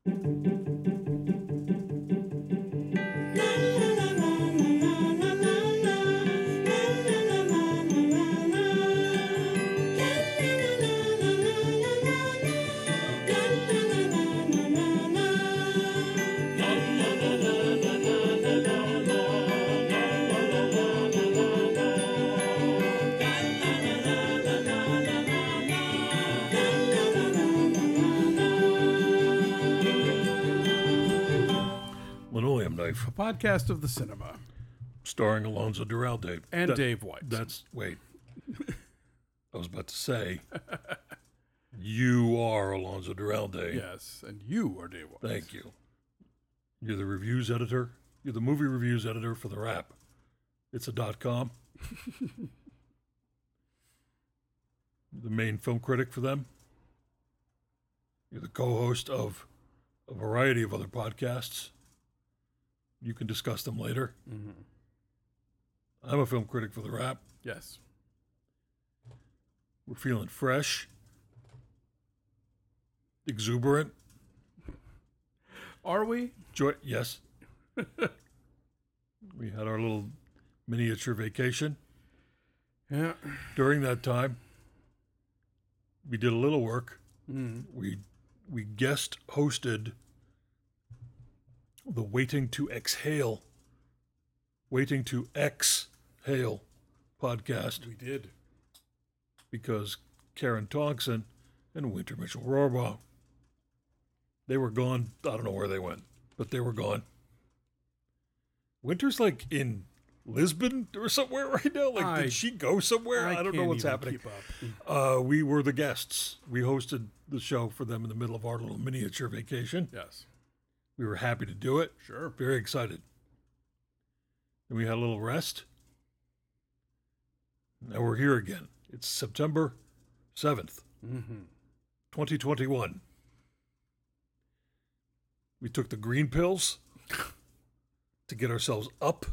Linoleum Knife, A podcast of the cinema. starring Alonzo Duralde. And Dave White. Wait. I was about to say, you are Alonzo Duralde. Yes, and you are Dave White. Thank you. You're the reviews editor. You're the movie reviews editor for The Wrap. It's a .com. The main film critic for them. You're the co-host of a variety of other podcasts. You can discuss them later. Mm-hmm. I'm a film critic for The Wrap. Yes. We're feeling fresh, exuberant. Are we? Yes. We had our little miniature vacation. Yeah. During that time, we did a little work. Mm. We guest hosted the Waiting to Exhale podcast We did. because Karen Thompson and Winter Mitchell Rohrbaugh, they were gone. I don't know where they went, but they were gone. Winter's like in Lisbon or somewhere right now. Like, did she go somewhere? I don't know what's happening. Keep up. We were the guests. We hosted the show for them in the middle of our little miniature vacation. Yes. We were happy to do it. Sure. Very excited. And we had a little rest. Now we're here again. It's September 7th, 2021. We took the green pills to get ourselves up.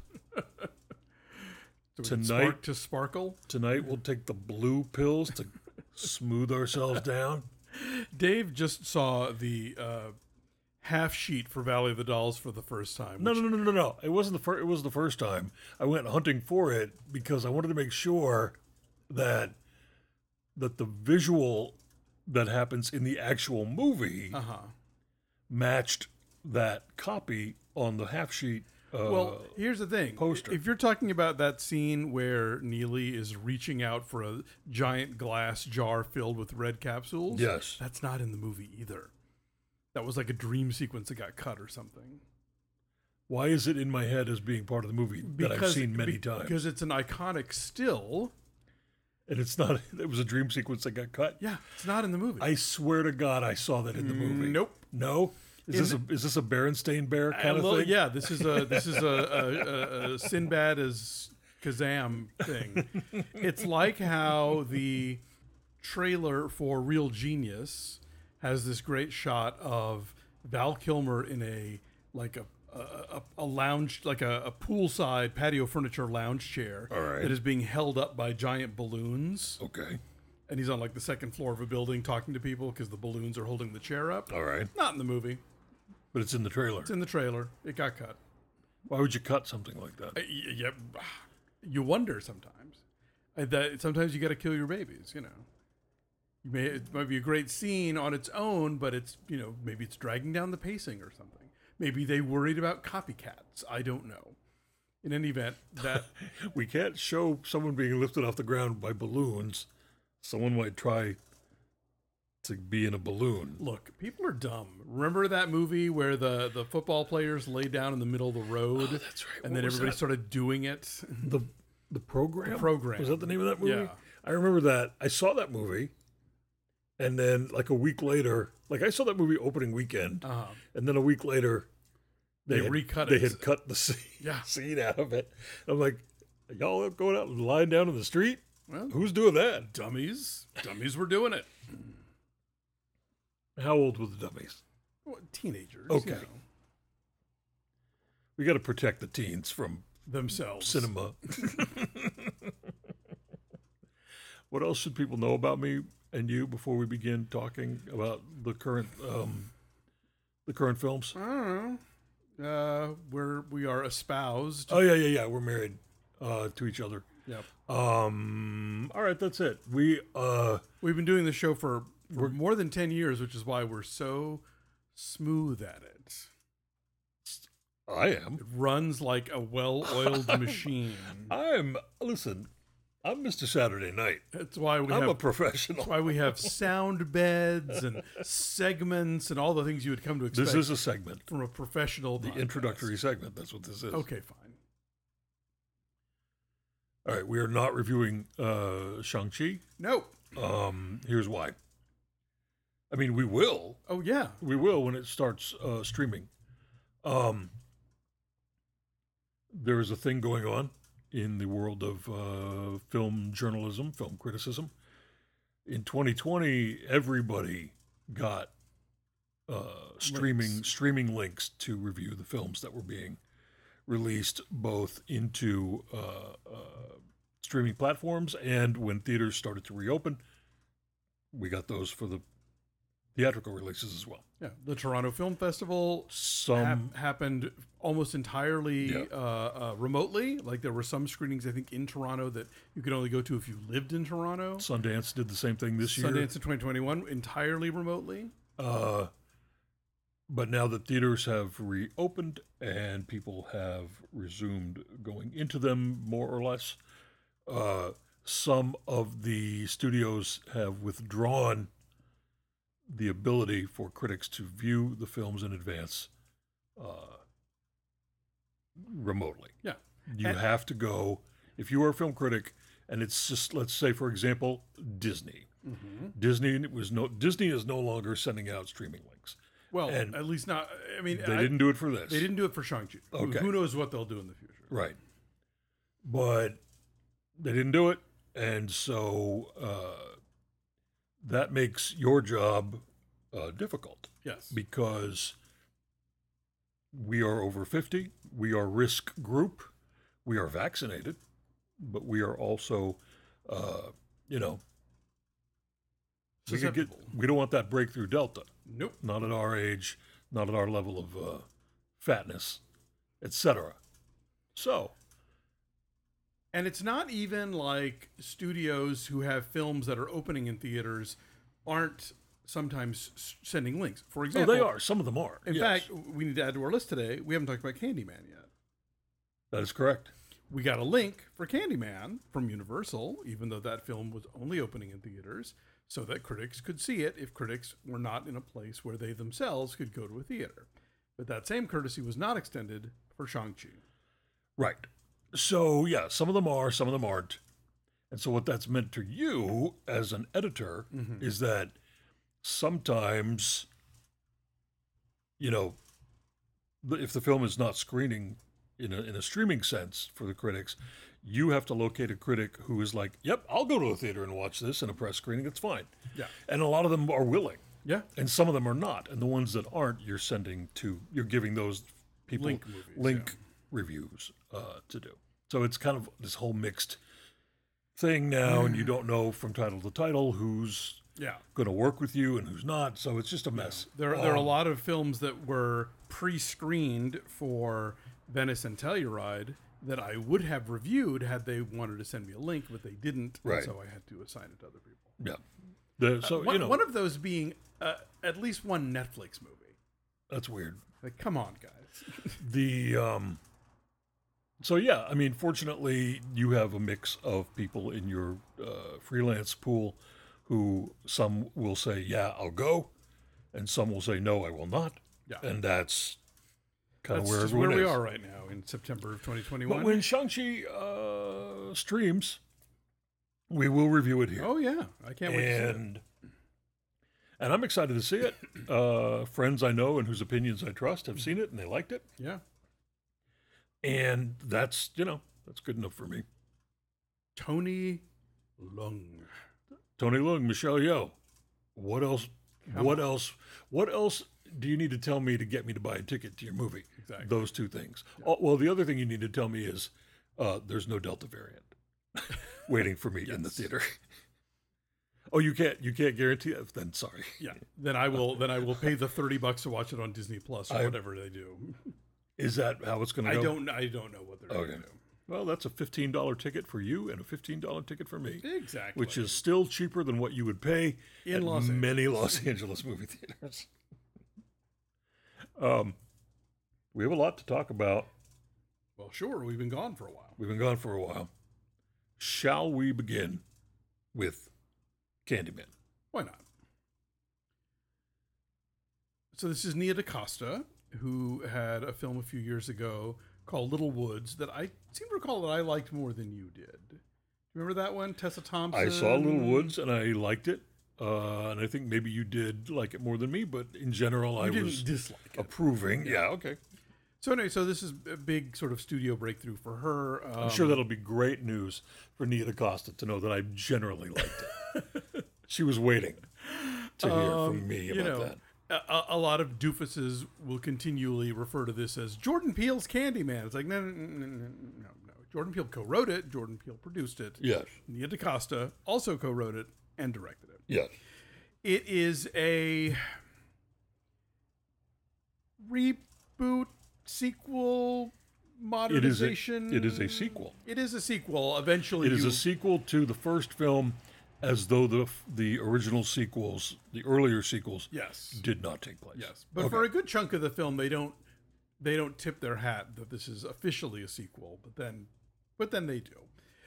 To sparkle. Tonight we'll take the blue pills to smooth ourselves down. Dave just saw the half sheet for Valley of the Dolls for the first time. No. It wasn't it was the first time. I went hunting for it because I wanted to make sure that the visual that happens in the actual movie matched that copy on the half sheet. Well, here's the thing. Poster. If you're talking about that scene where Neely is reaching out for a giant glass jar filled with red capsules, Yes. that's not in the movie either. That was like a dream sequence that got cut or something. Why is it in my head as being part of the movie that I've seen many times? Because it's an iconic still. And it's not, it was a dream sequence that got cut? Yeah, it's not in the movie. I swear to God I saw that in the movie. Nope. No? Is this a Berenstain Bear kind of thing? Yeah, this is a Sinbad as Kazam thing. It's like how the trailer for Real Genius has this great shot of Val Kilmer in a lounge, like a poolside patio furniture lounge chair that is being held up by giant balloons. Okay. And he's on like the second floor of a building talking to people because the balloons are holding the chair up. All right. Not in the movie. But it's in the trailer. It's in the trailer. It got cut. Why would you cut something like that? Yeah, you wonder sometimes. Sometimes you got to kill your babies. You know, it might be a great scene on its own, but it's maybe it's dragging down the pacing or something. Maybe they worried about copycats. I don't know. In any event, that we can't show someone being lifted off the ground by balloons. Someone might try to be in a balloon. Look, people are dumb. Remember that movie where the football players lay down in the middle of the road? Oh, that's right. And then everybody started doing it. The program? The Program. Was that the name of that movie? Yeah. I remember that. I saw that movie, and then like a week later, I saw that movie opening weekend, and then a week later, they recut They it. had cut the scene out of it. I'm like, y'all going out and lying down in the street? Well, who's doing that? Dummies were doing it. How old were the dummies? Well, teenagers. Okay. We got to protect the teens from themselves. Cinema. What else should people know about me and you before we begin talking about the current The current films? I don't know. We are espoused. Oh yeah. We're married to each other. Yep. All right, that's it. We've been doing the show for more than 10 years, which is why we're so smooth at it. I am. It runs like a well-oiled machine. Listen, I'm Mr. Saturday Night. That's why I'm a professional. That's why we have sound beds and segments and all the things you would come to expect. This is a segment from a professional. The introductory segment. That's what this is. Okay, fine. All right, we are not reviewing Shang-Chi. Nope. Here's why. I mean, we will. Oh, yeah. We will when it starts streaming. There is a thing going on in the world of film journalism, film criticism. In 2020, everybody got streaming links to review the films that were being released both into streaming platforms, and when theaters started to reopen, we got those for the theatrical releases as well. Yeah, the Toronto Film Festival happened almost entirely remotely. Like there were some screenings, I think, in Toronto that you could only go to if you lived in Toronto. Sundance did the same thing this year. Sundance in 2021, entirely remotely. But now that theaters have reopened and people have resumed going into them more or less, some of the studios have withdrawn the ability for critics to view the films in advance remotely. Yeah. You have to go, if you are a film critic, and it's just, let's say, for example, Disney. Mm-hmm. Disney is no longer sending out streaming links. Well, and at least not, I mean... They didn't do it for this. They didn't do it for Shang-Chi. Okay. Who knows what they'll do in the future. Right. But they didn't do it, and so that makes your job difficult. Yes. Because we are over 50, we are risk group, we are vaccinated, but we are also, we don't want that breakthrough Delta. Nope. Not at our age, not at our level of fatness, etc. So. And it's not even like studios who have films that are opening in theaters aren't sometimes sending links. For example, they are. Some of them are. In fact, we need to add to our list today. We haven't talked about Candyman yet. That is correct. We got a link for Candyman from Universal, even though that film was only opening in theaters, so that critics could see it if critics were not in a place where they themselves could go to a theater. But that same courtesy was not extended for Shang-Chi. Right. So, yeah, some of them are, some of them aren't. And so what that's meant to you as an editor is that sometimes, if the film is not screening in a streaming sense for the critics, you have to locate a critic who is like, yep, I'll go to a theater and watch this in a press screening. It's fine. Yeah. And a lot of them are willing. Yeah. And some of them are not. And the ones that aren't, you're giving those people link reviews to do. So it's kind of this whole mixed thing now, and you don't know from title to title who's going to work with you and who's not. So it's just a mess. Yeah. There are a lot of films that were pre-screened for Venice and Telluride that I would have reviewed had they wanted to send me a link, but they didn't. Right. So I had to assign it to other people. Yeah. One of those being at least one Netflix movie. That's weird. Like, come on, guys. So yeah, I mean, fortunately, you have a mix of people in your freelance pool who some will say, yeah, I'll go, and some will say, no, I will not. Yeah. And that's kind of where just everyone where we is. are right now in September of 2021. But when Shang-Chi streams, we will review it here. Oh, yeah. I can't wait to see it. And I'm excited to see it. Friends I know and whose opinions I trust have seen it, and they liked it. Yeah. And that's good enough for me. Tony Leung, Michelle Yeoh. What else? What else do you need to tell me to get me to buy a ticket to your movie? Exactly. Those two things. Yeah. Well, the other thing you need to tell me is there's no Delta variant waiting for me in the theater. Oh, you can't guarantee that. Then sorry. Yeah. Then I will pay the $30 to watch it on Disney Plus or whatever they do. Is that how it's going to go? I don't know what they're going to do. Well, that's a $15 ticket for you and a $15 ticket for me. Exactly. Which is still cheaper than what you would pay In at Los many Los Angeles movie theaters. We have a lot to talk about. Well, sure. We've been gone for a while. We've been gone for a while. Shall we begin with Candyman? Why not? So this is Nia DaCosta, who had a film a few years ago called Little Woods that I seem to recall that I liked more than you did. Remember that one, Tessa Thompson? I saw Little Woods and I liked it. And I think maybe you did like it more than me, but in general, I was dislike it. approving. Yeah, okay. So anyway, so this is a big sort of studio breakthrough for her. I'm sure that'll be great news for Nia DaCosta to know that I generally liked it. She was waiting to hear from me about that. A lot of doofuses will continually refer to this as Jordan Peele's Candyman. It's like, no. Jordan Peele co-wrote it. Jordan Peele produced it. Yes. Nia DaCosta also co-wrote it and directed it. Yes. It is a reboot, sequel, modernization. It is a sequel. It is a sequel. Eventually, It is a sequel to the first film, as though the original sequels, the earlier sequels, yes, did not take place. Yes, but for a good chunk of the film, they don't tip their hat that this is officially a sequel. But then they do.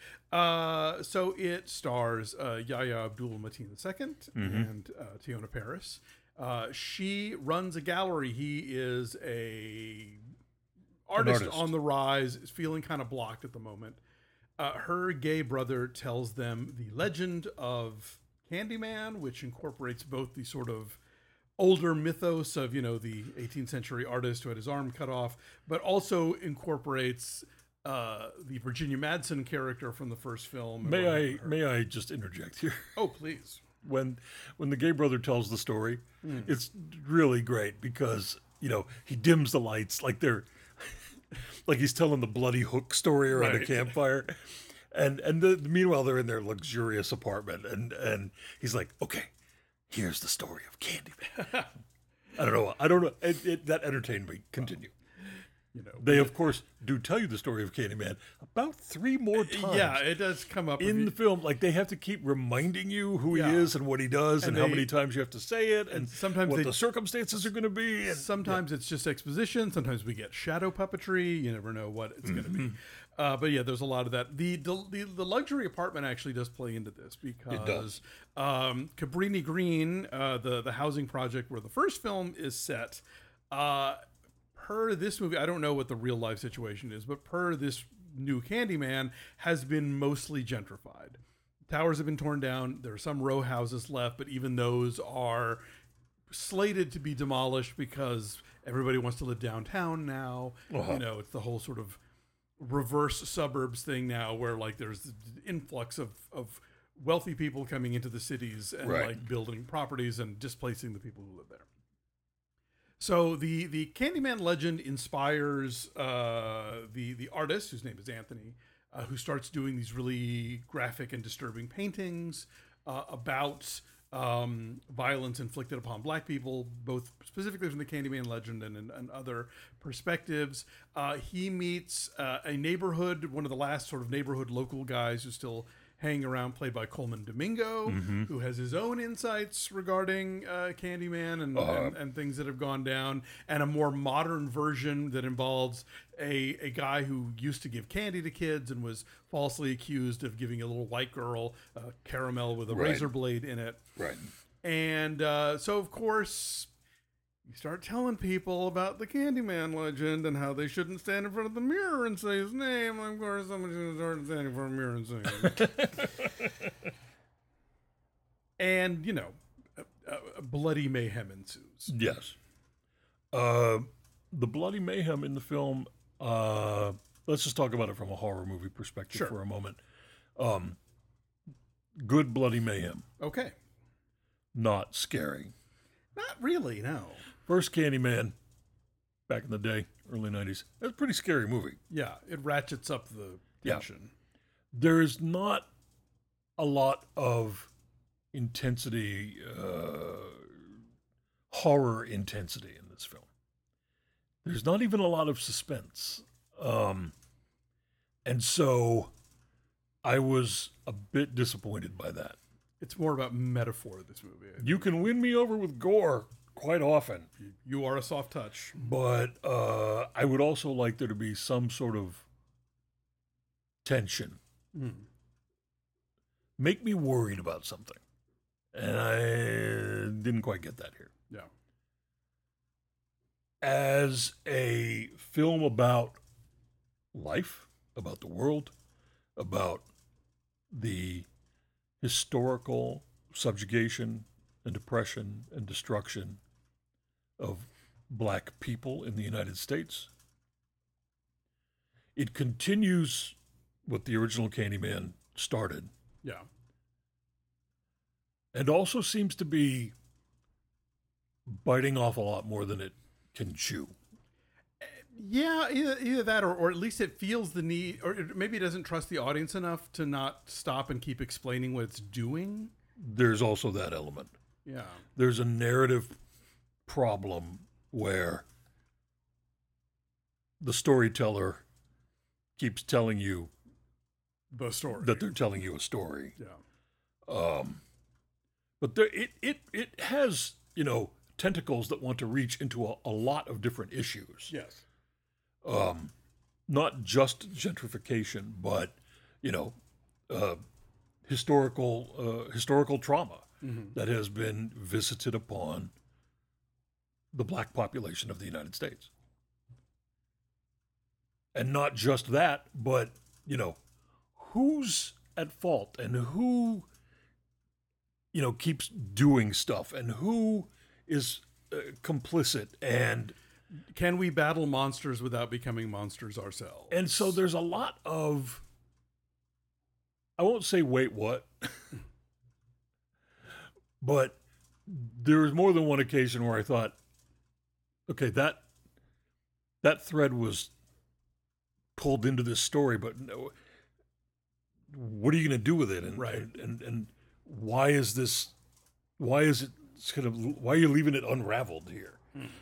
So it stars Yahya Abdul-Mateen II and Tiona Paris. She runs a gallery. He is a artist on the rise, is feeling kind of blocked at the moment. Her gay brother tells them the legend of Candyman, which incorporates both the sort of older mythos of, the 18th century artist who had his arm cut off, but also incorporates the Virginia Madsen character from the first film. May I just interject here? Oh, please. When the gay brother tells the story, it's really great because he dims the lights like they're like he's telling the bloody hook story around a campfire, and meanwhile they're in their luxurious apartment, and he's like, okay, here's the story of Candyman. I don't know. That entertained me. Continue. They of course do tell you the story of Candyman about 3 more times. Yeah, it does come up in the film. Like they have to keep reminding you who he is and what he does, and how many times you have to say it, and sometimes what the circumstances are going to be. And, sometimes it's just exposition. Sometimes we get shadow puppetry. You never know what it's going to be. But yeah, there's a lot of that. The luxury apartment actually does play into this because Cabrini Green, the housing project where the first film is set, per this movie, I don't know what the real life situation is, but per this new Candyman, has been mostly gentrified. Towers have been torn down. There are some row houses left, but even those are slated to be demolished because everybody wants to live downtown now. It's the whole sort of reverse suburbs thing now, where like there's influx of wealthy people coming into the cities and like building properties and displacing the people who live there. So the Candyman legend inspires the artist, whose name is Anthony, who starts doing these really graphic and disturbing paintings about violence inflicted upon Black people, both specifically from the Candyman legend and other perspectives. He meets a neighborhood, one of the last sort of neighborhood local guys who's still hanging around, played by Coleman Domingo, who has his own insights regarding Candyman and things that have gone down, and a more modern version that involves a guy who used to give candy to kids and was falsely accused of giving a little white girl caramel with a razor blade in it. Right. And so, of course, you start telling people about the Candyman legend and how they shouldn't stand in front of the mirror and say his name. Of course, someone's going to start standing in front of the mirror and saying it. And, bloody mayhem ensues. Yes. The bloody mayhem in the film, let's just talk about it from a horror movie perspective for a moment. Good bloody mayhem. Okay. Not scary. Not really, no. First Candyman, back in the day, early 90s, it was a pretty scary movie. Yeah, it ratchets up the tension. There is not a lot of intensity, horror intensity in this film. There's not even a lot of suspense. And so I was a bit disappointed by that. It's more about metaphor, this movie. You can win me over with gore quite often, You are a soft touch. but I would also like there to be some sort of tension. Make me worried about something. And I didn't quite get that here. Yeah. As a film about life, about the world, about the historical subjugation and oppression and destruction of black people in the United States, it continues what the original Candyman started, Yeah. and also seems to be biting off a lot more than it can chew. Yeah, either that or at least it feels the need, or maybe it doesn't trust the audience enough to not stop and keep explaining what it's doing. There's also that element. Yeah. There's a narrative problem where the storyteller keeps telling you The story. that they're telling you a story. Yeah. But there, it has, tentacles that want to reach into a lot of different issues. Yes. Not just gentrification, but, historical trauma that has been visited upon the black population of the United States. And not just that, but, who's at fault and who, keeps doing stuff and who is complicit. And Can we battle monsters without becoming monsters ourselves? And so there's a lot of, I won't say wait what, but there was more than one occasion where I thought, okay, that thread was pulled into this story, but no, what are you going to do with it? And, Right. and why is why are you leaving it unraveled here?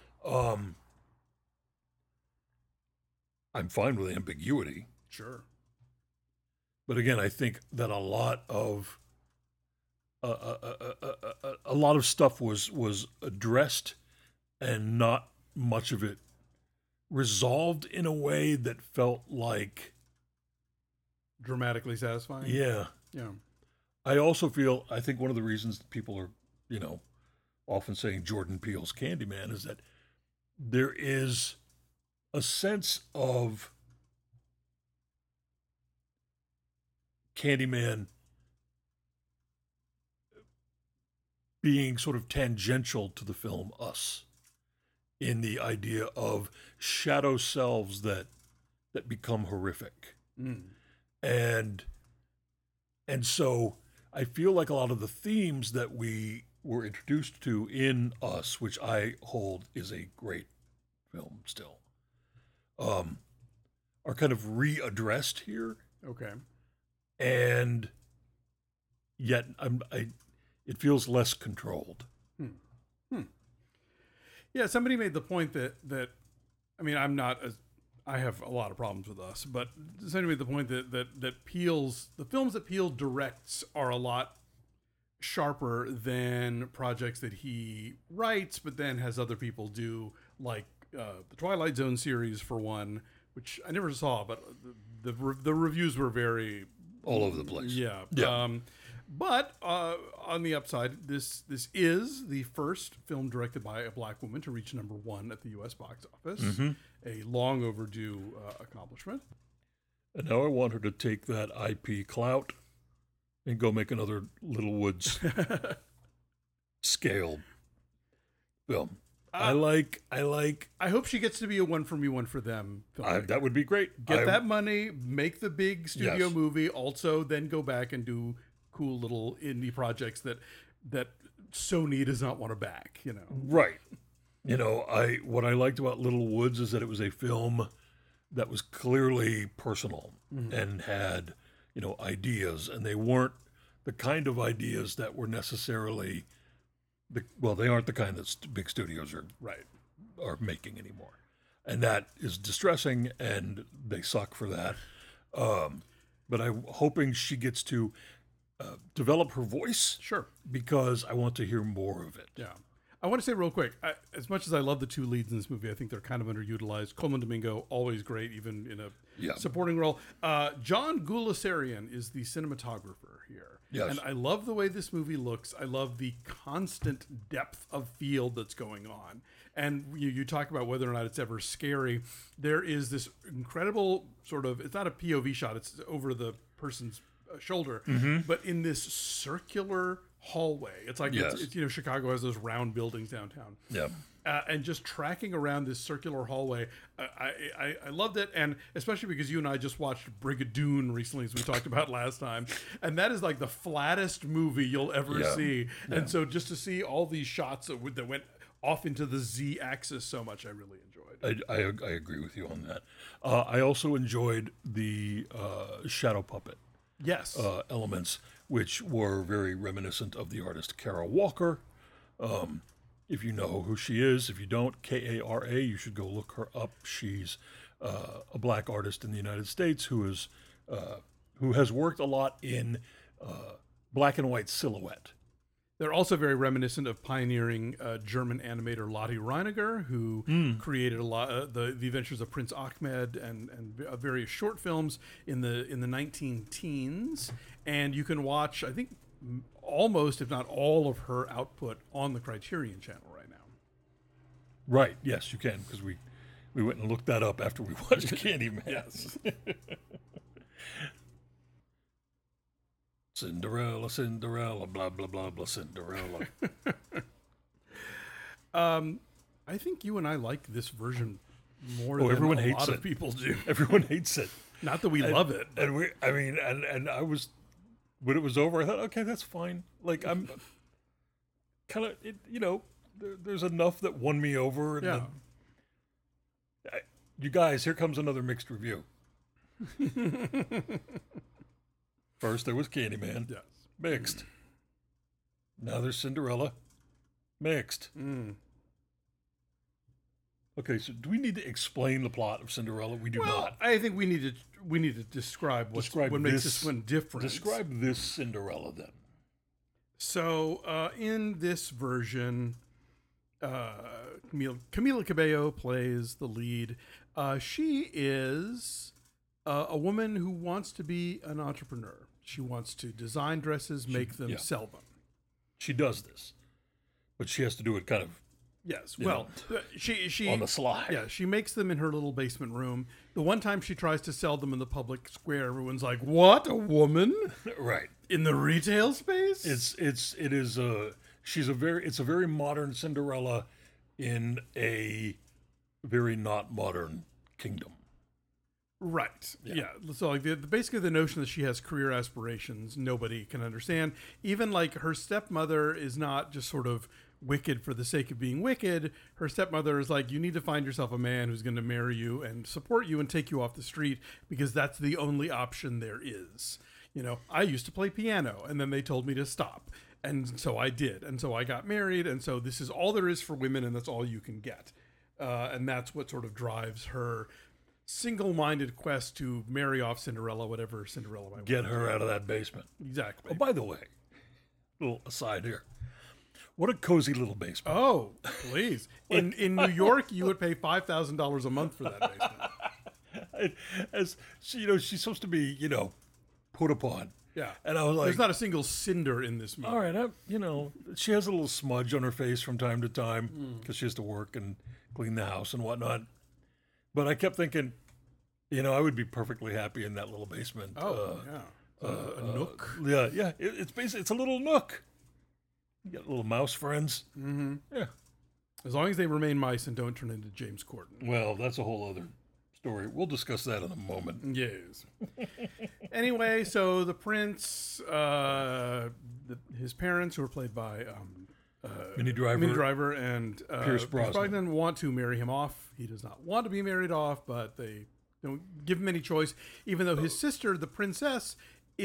I'm fine with ambiguity. Sure. But again, I think that a lot of stuff was addressed, and not much of it resolved in a way that felt like, Dramatically satisfying. yeah. Yeah. I think one of the reasons that people are, often saying Jordan Peele's Candyman is that there is a sense of Candyman being sort of tangential to the film Us, in the idea of shadow selves that become horrific. And so I feel like a lot of the themes that we were introduced to in Us, which I hold is a great film still, are kind of readdressed here. Okay. And yet it feels less controlled. Yeah, somebody made the point that I mean, I have a lot of problems with Us, but somebody made the point that Peele's, the films that Peele directs are a lot sharper than projects that he writes, but then has other people do, like the Twilight Zone series, for one, which I never saw, but the reviews were very All over the place. Yeah. Yeah. But on the upside, this is the first film directed by a black woman to reach #1 at the U.S. box office. A long overdue accomplishment. And now I want her to take that IP clout and go make another Little Woods scale film. I hope she gets to be a one for me, one for them film. that would be great. Get that money, make the big studio Yes. movie, also then go back and do cool little indie projects that Sony does not want to back, Right. What I liked about Little Woods is that it was a film that was clearly personal and had, ideas, and they weren't the kind of ideas that were necessarily they aren't the kind that big studios Right. are making anymore, and that is distressing, and they suck for that. But I'm hoping she gets to develop her voice Sure. because I want to hear more of it. Yeah. I want to say real quick, as much as I love the two leads in this movie, I think they're kind of underutilized. Coleman Domingo, always great, even in a supporting role. John Gulasarian is the cinematographer here. Yes. And I love the way this movie looks. I love the constant depth of field that's going on. And you talk about whether or not it's ever scary. There is this incredible sort of, it's not a POV shot, it's over the person's shoulder, but in this circular hallway. It's like, it's Chicago has those round buildings downtown. Yeah. And just tracking around this circular hallway, I loved it, and especially because you and I just watched Brigadoon recently, as we talked about last time, and that is like the flattest movie you'll ever see. Yeah. And so just to see all these shots that went off into the Z-axis so much, I really enjoyed. I agree with you on that. I also enjoyed the shadow puppet elements, which were very reminiscent of the artist Kara Walker. If you know who she is, if you don't, Kara, you should go look her up. She's a black artist in the United States who has worked a lot in black and white silhouette. They're also very reminiscent of pioneering German animator Lotte Reiniger, who created a lot the Adventures of Prince Ahmed and various short films in the 19-teens. And you can watch, I think, almost, if not all, of her output on the Criterion Channel right now. Right. Yes, you can, because we went and looked that up after we watched Candyman. Yes. Cinderella, Cinderella, blah, blah, blah, blah, Cinderella. I think you and I like this version more than everyone a hates lot it. of people do. Everyone hates it. Not that we love it. And I was, when it was over, I thought, okay, that's fine. Like, I'm kind of, there's enough that won me over. And you guys, here comes another mixed review. First, there was Candyman. Yes. Mixed. Now there's Cinderella. Mixed. Okay, so do we need to explain the plot of Cinderella? We do not. I think we need to describe what makes this one different. Describe this Cinderella then. So in this version, Camila Cabello plays the lead. She is a woman who wants to be an entrepreneur. She wants to design dresses, make them, sell them. She does this, but she has to do it kind of. Yes. Well, she on the sly. Yeah, she makes them in her little basement room. The one time she tries to sell them in the public square, everyone's like, "What? A woman? Right. In the retail space?" It's a very modern Cinderella in a very not modern kingdom. Right. Yeah. So like basically the notion that she has career aspirations, nobody can understand. Even like her stepmother is not just sort of wicked for the sake of being wicked. Her stepmother is like, you need to find yourself a man who's going to marry you and support you and take you off the street because that's the only option there is. I used to play piano and then they told me to stop. And so I did. And so I got married. And so this is all there is for women and that's all you can get. And that's what sort of drives her single-minded quest to marry off Cinderella, whatever Cinderella might get her out of that basement. Exactly. Oh, by the way, little aside here. What a cozy little basement. Oh, please. In New York, you would pay $5,000 a month for that basement. As she, she's supposed to be, put upon. Yeah. And I was like, there's not a single cinder in this movie. All right, she has a little smudge on her face from time to time because she has to work and clean the house and whatnot. But I kept thinking, I would be perfectly happy in that little basement. Oh, yeah. A nook. Yeah. It's basically, it's a little nook. You got little mouse friends. Mm-hmm. Yeah. As long as they remain mice and don't turn into James Corden. Well, that's a whole other story. We'll discuss that in a moment. Yes. Anyway, so the prince, his parents, who are played by Minnie Driver and Pierce Brosnan want to marry him off. He does not want to be married off, but they don't give him any choice, even though his sister, the princess, is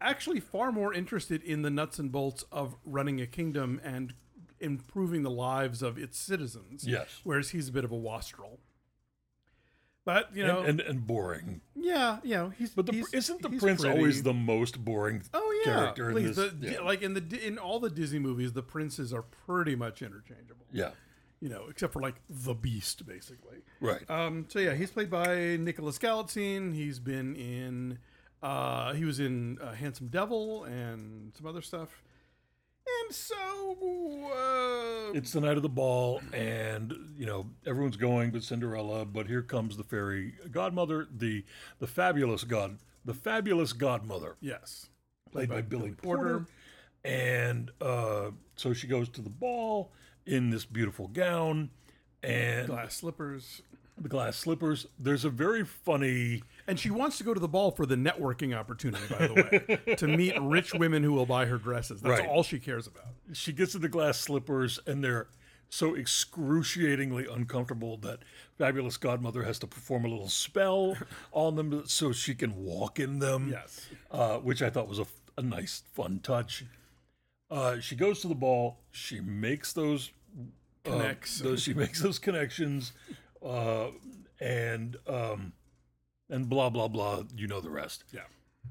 actually far more interested in the nuts and bolts of running a kingdom and improving the lives of its citizens. Yes. Whereas he's a bit of a wastrel. But, you know. And boring. Yeah, you know, Isn't the he's prince pretty. always the most boring character in please, this? Like in all the Disney movies, the princes are pretty much interchangeable. Yeah. You know, except for like the Beast, basically. Right. So yeah, he's played by Nicholas Galitzine. He's been in, he was in Handsome Devil and some other stuff. And so It's the night of the ball, and you know everyone's going but Cinderella. But here comes the fairy godmother, the fabulous godmother, yes, played by Billy Porter. And so she goes to the ball in this beautiful gown and glass slippers. the glass slippers. There's a very funny. And she wants to go to the ball for the networking opportunity, by the way, to meet rich women who will buy her dresses. That's Right. all she cares about. She gets in the glass slippers, and they're so excruciatingly uncomfortable that fabulous godmother has to perform a little spell on them so she can walk in them. Yes. Which I thought was a nice, fun touch. She goes to the ball. She makes those she makes those connections, and blah blah blah. You know the rest. Yeah.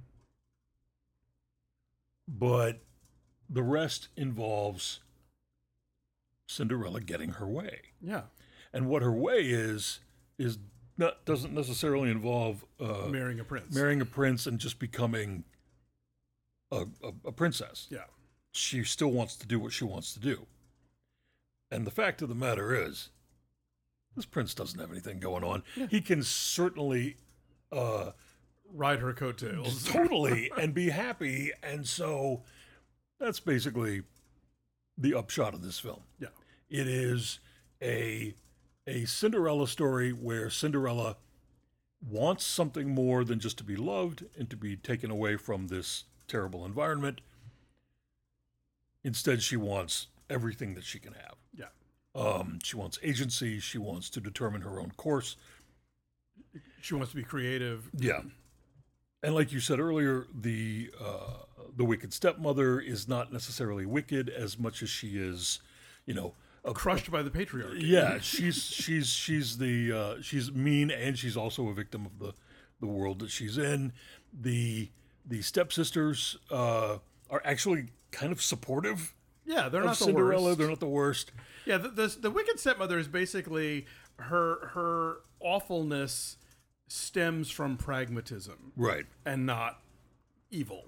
But the rest involves Cinderella getting her way. Yeah. And what her way is doesn't necessarily involve Marrying a prince. marrying a prince and just becoming a princess. Yeah. She still wants to do what she wants to do. And the fact of the matter is, this prince doesn't have anything going on. Yeah. He can certainly Ride her coattails. totally and be happy. And so that's basically the upshot of this film. Yeah. It is a Cinderella story where Cinderella wants something more than just to be loved and to be taken away from this terrible environment. Instead, she wants everything that she can have. Yeah. She wants agency. She wants to determine her own course. She wants to be creative. Yeah. And like you said earlier, the wicked stepmother is not necessarily wicked as much as she is, you know, Crushed by the patriarchy. yeah, she's mean, and she's also a victim of the world that she's in. The stepsisters are actually kind of supportive Yeah, they're of not the Cinderella. worst. They're not the worst. Yeah, the wicked stepmother is basically her awfulness stems from pragmatism Right. and not evil.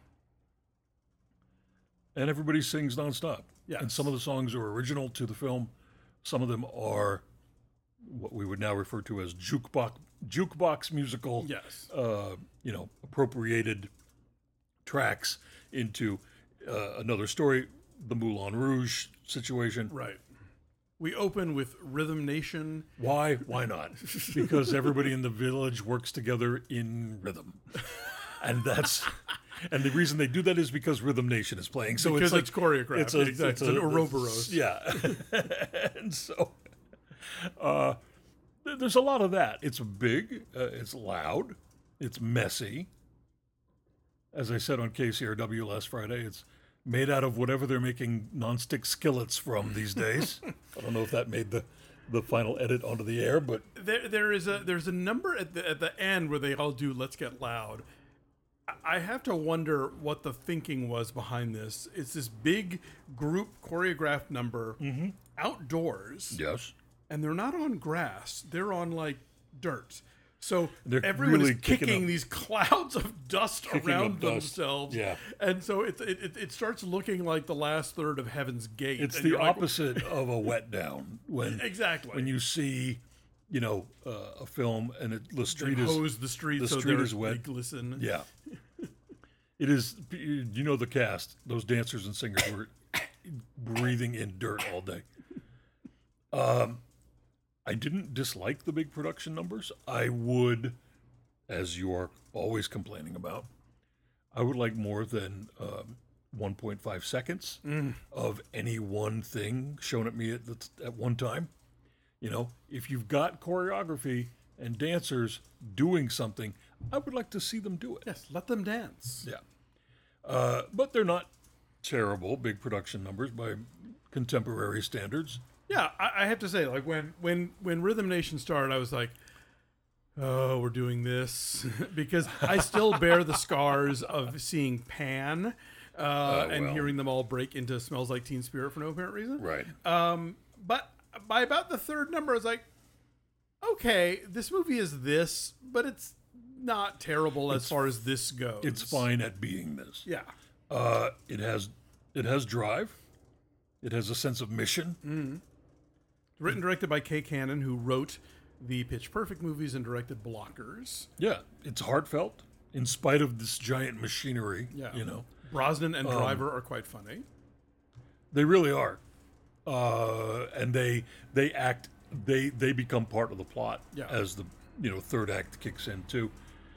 And everybody sings nonstop. Yes. And some of the songs are original to the film. Some of them are what we would now refer to as jukebox musical. Yes. You know, appropriated tracks into another story, the Moulin Rouge situation. Right. We open with Rhythm Nation. Why? Why not? Because everybody in the village works together in rhythm. And the reason they do that is because Rhythm Nation is playing. So Because it's choreographed. It's It's an Ouroboros. Yeah. And so there's a lot of that. It's big, it's loud, it's messy. As I said on KCRW last Friday, it's made out of whatever they're making nonstick skillets from these days. I don't know if that made the final edit onto the air, but There's a number at the end where they all do "Let's Get Loud." I have to wonder what the thinking was behind this. It's this big group choreographed number outdoors, yes. and they're not on grass; they're on like dirt. So They're everyone really is kicking kicking up- these clouds of dust around up dust. themselves. Yeah. And so it starts looking like the last third of Heaven's Gate. It's and the you're like, opposite of a wet down when Exactly. when you see, you know, a film and the They street is hose the street the so street they're- is wet. they glisten. Yeah. It is, you know, the cast, those dancers and singers were breathing in dirt all day. I didn't dislike the big production numbers. I would, as you are always complaining about, I would like more than 1.5 seconds of any one thing shown at me at one time. You know, if you've got choreography and dancers doing something, I would like to see them do it. Yes, let them dance. Yeah. But they're not terrible big production numbers by contemporary standards. Yeah, I have to say, like when Rhythm Nation started, I was like, oh, we're doing this because I still bear the scars of seeing Pan and well. hearing them all break into "Smells Like Teen Spirit" for no apparent reason. Right. But by about the third number, I was like, okay, this movie is this, but it's not terrible as far as this goes. It's fine at being this. Yeah. It has drive. It has a sense of mission. Written and directed by Kay Cannon, who wrote the Pitch Perfect movies and directed Blockers. Yeah, it's heartfelt in spite of this giant machinery. Yeah. You know, Brosnan and Driver are quite funny. they really are, and they act. They become part of the plot Yeah. as the third act kicks in too.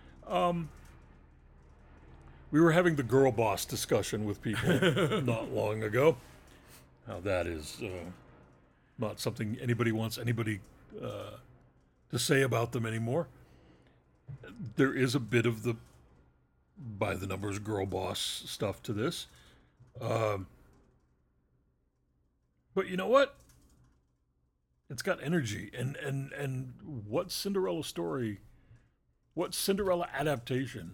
We were having the girl boss discussion with people not long ago. How that is not something anybody wants anybody to say about them anymore. There is a bit of the by the numbers girl boss stuff to this. But you know what? It's got energy, and what Cinderella adaptation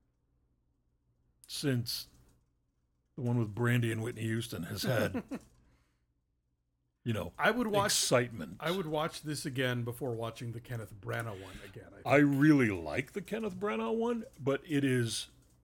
since the one with Brandy and Whitney Houston has had, I would watch excitement. I would watch this again before watching the Kenneth Branagh one again. I think. I really like the Kenneth Branagh one, but it is,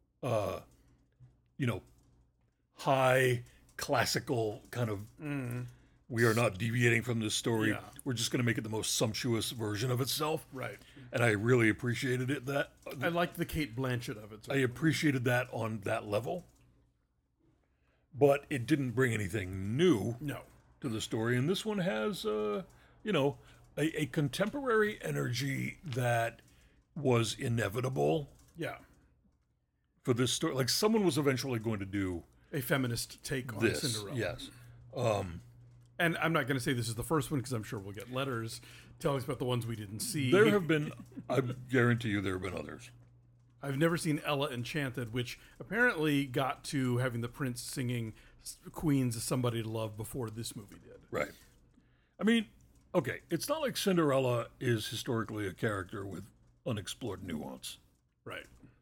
high classical kind of. We are not deviating from this story. Yeah. We're just going to make it the most sumptuous version of itself. Right. And I really appreciated it. I liked the Kate Blanchett of it. I appreciated that on that level, but it didn't bring anything new No. to the story. And this one has, a contemporary energy that was inevitable Yeah. for this story. Like someone was eventually going to do A feminist take on this. Cinderella. Yes. And I'm not going to say this is the first one because I'm sure we'll get letters telling us about the ones we didn't see. There have been, I guarantee you, there have been others. I've never seen Ella Enchanted, which apparently got to having the prince singing Queen's Somebody to Love before this movie did. Right. I mean, okay, it's not like Cinderella is historically a character with unexplored nuance. Right.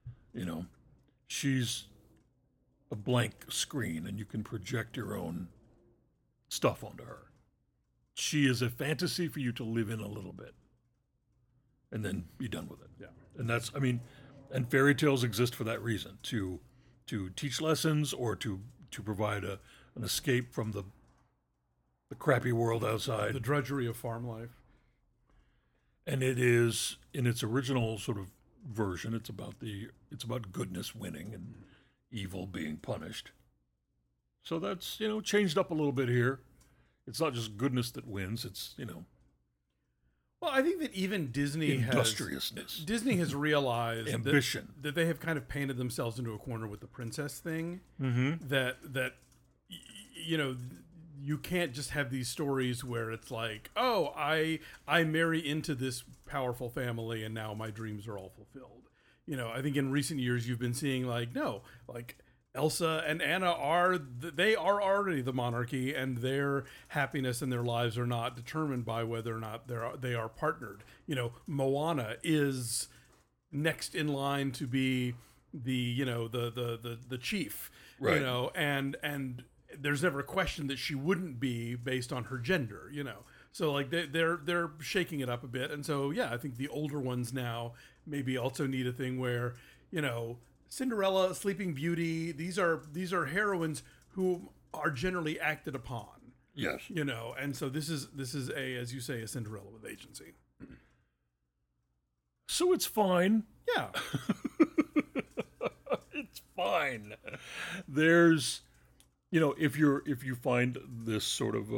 She's a blank screen and you can project your own stuff onto her. She is a fantasy for you to live in a little bit and then be done with it. Yeah. And and fairy tales exist for that reason, to teach lessons or to provide an escape from the crappy world outside. The drudgery of farm life. And it is, in its original sort of version, it's about goodness winning and evil being punished. So that's, changed up a little bit here. It's not just goodness that wins, it's, Well, I think that even industriousness. Disney has realized ambition. that they have kind of painted themselves into a corner with the princess thing. Mm-hmm. That you can't just have these stories where it's like, oh, I marry into this powerful family and now my dreams are all fulfilled. I think in recent years you've been seeing Elsa and Anna are already the monarchy, and their happiness and their lives are not determined by whether or not they are partnered. Moana is next in line to be the chief. Right. And there's never a question that she wouldn't be based on her gender. So they're shaking it up a bit, and so I think the older ones now maybe also need a thing where Cinderella, Sleeping Beauty, these are heroines who are generally acted upon. Yes. And so this is as you say, a Cinderella with agency. So it's fine. Yeah. It's fine. There's, if you find this sort of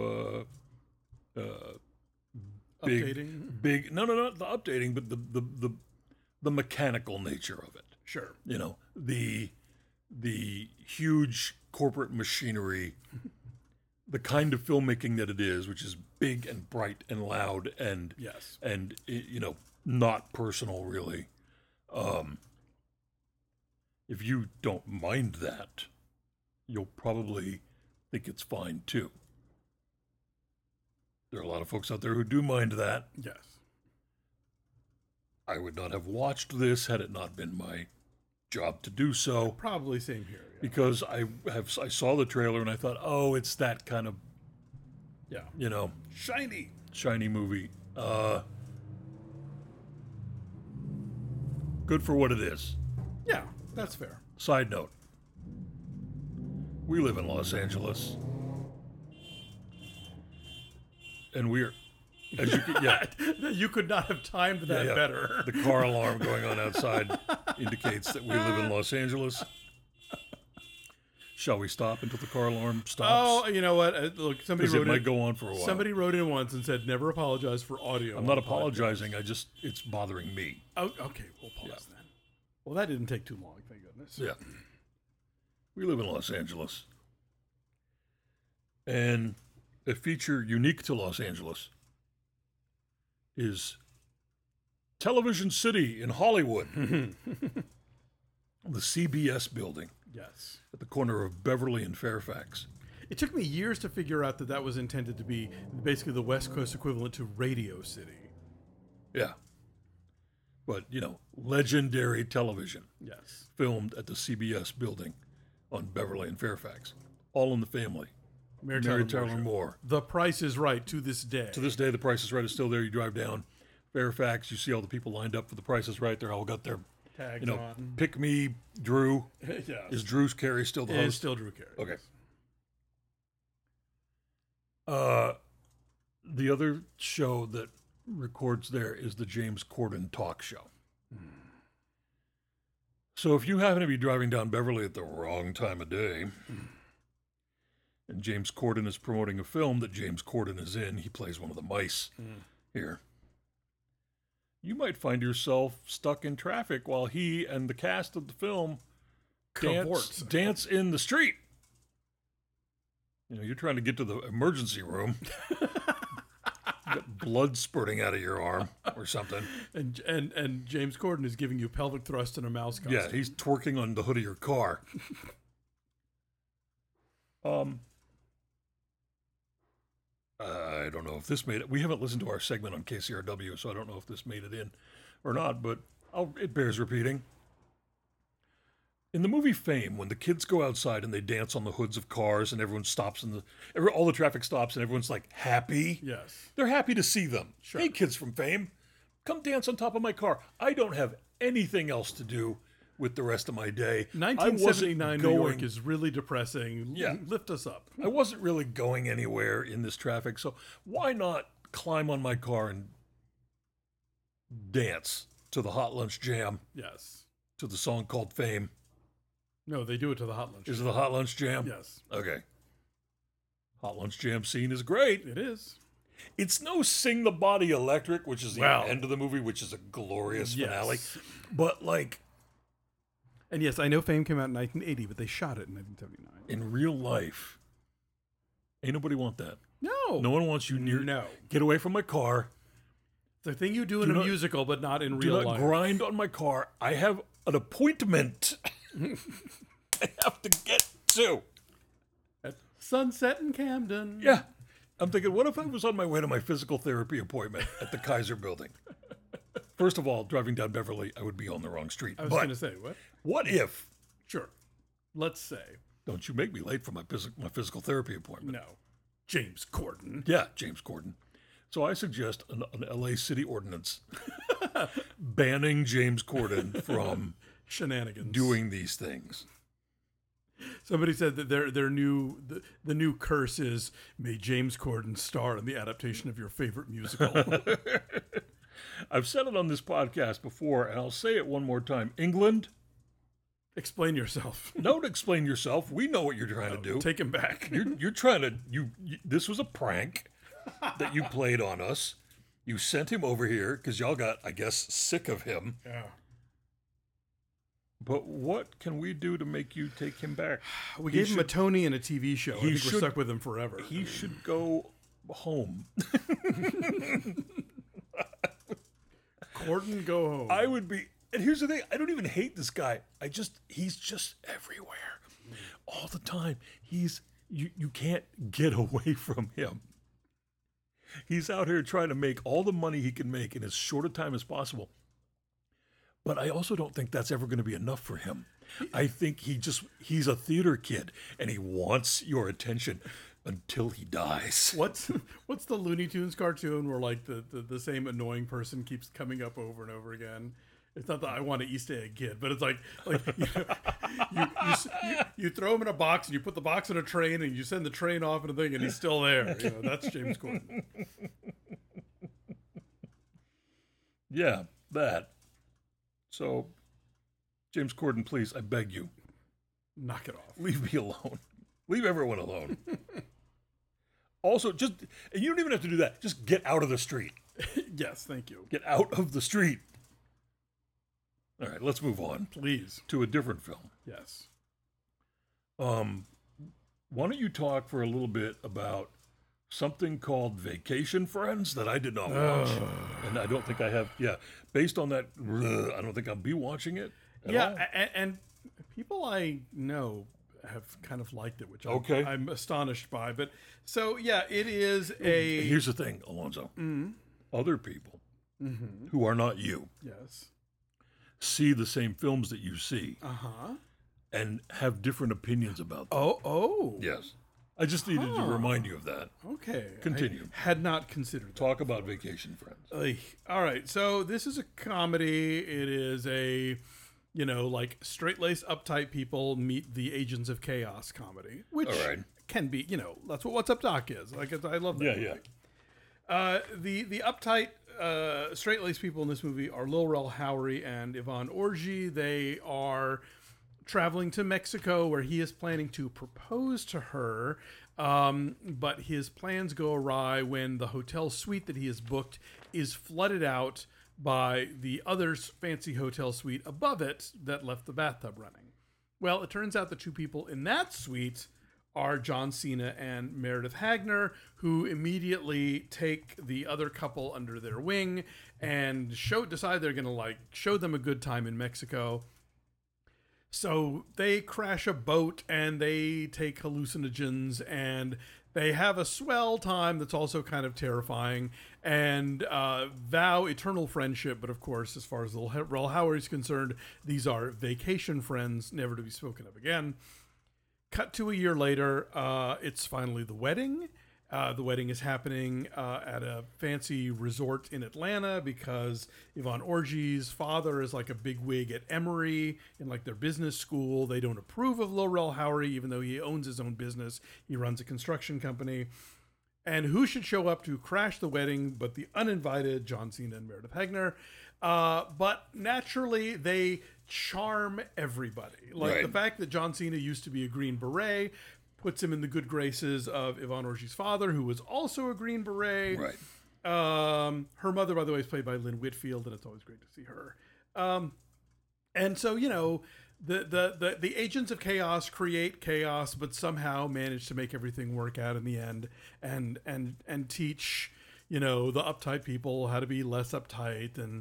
Updating. big, no, not the updating, but the mechanical nature of it. Sure. The huge corporate machinery, the kind of filmmaking that it is, which is big and bright and loud and Yes. and not personal really. If you don't mind that, you'll probably think it's fine too. There are a lot of folks out there who do mind that. Yes. I would not have watched this had it not been my job to do so, Probably same here. Yeah. because I saw the trailer and I thought, oh, it's that kind of, Yeah. Shiny. shiny movie. Good for what it is. Yeah, that's fair. Side note, we live in Los Angeles. And we're, as you could, yeah, You could not have timed that yeah. better. The car alarm going on outside indicates that we live in Los Angeles. Shall we stop until the car alarm stops? Oh, you know what? Look, somebody Because it wrote might go on for a while. Somebody wrote in once and said, "Never apologize for audio." I'm not apologizing. It's bothering me. Oh, okay, we'll pause then. Well, that didn't take too long, thank goodness. Yeah. We live in Los Angeles. And a feature unique to Los Angeles is Television City in Hollywood. The CBS building Yes. at the corner of Beverly and Fairfax. It took me years to figure out that was intended to be basically the West Coast equivalent to Radio City. Yeah. But, legendary television Yes. filmed at the CBS building on Beverly and Fairfax. All in the Family. Mary Tyler Moore. The Price is Right to this day. To this day, The Price is Right is still there. You drive down Fairfax, you see all the people lined up for The Price is Right. They're all got their, Tags on. pick me, Drew. Yes. Is Drew Carey still the It's host? still Drew Carey. Okay. The other show that records there is the James Corden Talk Show. So if you happen to be driving down Beverly at the wrong time of day, and James Corden is promoting a film that James Corden is in, he plays one of the mice here, you might find yourself stuck in traffic while he and the cast of the film dance in the street. You're trying to get to the emergency room. You got blood spurting out of your arm or something. And James Corden is giving you pelvic thrust in a mouse costume. Yeah, he's twerking on the hood of your car. I don't know if this made it. We haven't listened to our segment on KCRW, so I don't know if this made it in or not, but it bears repeating. In the movie Fame, when the kids go outside and they dance on the hoods of cars and everyone stops all the traffic stops and everyone's like happy. Yes. They're happy to see them. Sure. Hey, kids from Fame, come dance on top of my car. I don't have anything else to do with the rest of my day. 1979 New York is really depressing. Yeah. Lift us up. I wasn't really going anywhere in this traffic, so why not climb on my car and dance to the Hot Lunch Jam, Yes. to the song called Fame? No, they do it to the Hot Lunch. Is it the Hot Lunch Jam? Yes. Okay. Hot Lunch Jam scene is great. It is. It's no Sing the Body Electric, which is the Wow. end of the movie, which is a glorious finale. Yes. But, like, And yes, I know Fame came out in 1980, but they shot it in 1979. in real life, ain't nobody want that. No. No one wants you near. No. Get away from my car. It's a thing you do in Do a not- musical, but not in Do real not life. grind on my car. I have an appointment I have to get to. At Sunset in Camden. Yeah. I'm thinking, what if I was on my way to my physical therapy appointment at the Kaiser building? First of all, driving down Beverly, I would be on the wrong street. I was But going to say, what? what if, Sure. Let's say, don't you make me late for my physical therapy appointment? no. James Corden. Yeah, James Corden. So I suggest an LA city ordinance banning James Corden from Shenanigans. doing these things. Somebody said that their new the new curse is, may James Corden star in the adaptation of your favorite musical. I've said it on this podcast before, and I'll say it one more time. England, Explain yourself. don't explain yourself. We know what you're trying to do. Take him back. You're trying to this was a prank that you played on us. You sent him over here because y'all got, I guess, sick of him. Yeah. But what can we do to make you take him back? We gave him a Tony and a TV show. I think should- we're stuck with him forever. He should go home. Corden, go home. I would be And here's the thing: I don't even hate this guy. He's just everywhere, all the time. You can't get away from him. He's out here trying to make all the money he can make in as short a time as possible. But I also don't think that's ever going to be enough for him. I think he's a theater kid and he wants your attention until he dies. What's the Looney Tunes cartoon where like the same annoying person keeps coming up over and over again? It's not that I want to Easter egg kid, but it's like you throw him in a box and you put the box on a train and you send the train off in a thing and he's still there. That's James Corden. Yeah, that. So, James Corden, please, I beg you, knock it off. Leave me alone. Leave everyone alone. Also, and you don't even have to do that. Just get out of the street. Yes, thank you. Get out of the street. All right, let's move on. Please. To a different film. Yes. Why don't you talk for a little bit about something called Vacation Friends that I did not watch. And I don't think I have. Yeah. Based on that, I don't think I'll be watching it at all. And people I know have kind of liked it, which I'm astonished by. But so, yeah, it is a... Here's the thing, Alonzo. Other people who are not you see the same films that you see and have different opinions about them. Oh. Yes. I just needed to remind you of that. Okay. Continue. I had not considered that. Talk about Vacation Friends. All right. So this is a comedy. It is a, like straight-laced, uptight people meet the agents of chaos comedy, which can be, that's what What's Up Doc is. Like, I love that movie. Yeah. The uptight, straight-laced people in this movie are Lil Rel Howery and Yvonne Orji. They are traveling to Mexico where he is planning to propose to her, but his plans go awry when the hotel suite that he has booked is flooded out by the other fancy hotel suite above it that left the bathtub running. Well, it turns out the two people in that suite are John Cena and Meredith Hagner, who immediately take the other couple under their wing and decide they're going to show them a good time in Mexico. So they crash a boat and they take hallucinogens and they have a swell time that's also kind of terrifying and vow eternal friendship. But of course, as far as Lil Rel Howery is concerned, these are vacation friends, never to be spoken of again. Cut to a year later, it's finally the wedding. The wedding is happening at a fancy resort in Atlanta because Yvonne Orji's father is like a bigwig at Emory in like their business school. They don't approve of Lil Rel Howery, even though he owns his own business. He runs a construction company. And who should show up to crash the wedding but the uninvited John Cena and Meredith Hagner? But naturally, they charm everybody. Like the fact that John Cena used to be a Green Beret puts him in the good graces of Yvonne Orji's father, who was also a Green Beret. Right. Her mother, by the way, is played by Lynn Whitfield, and it's always great to see her. And so, the agents of chaos create chaos, but somehow manage to make everything work out in the end, and teach, the uptight people how to be less uptight. And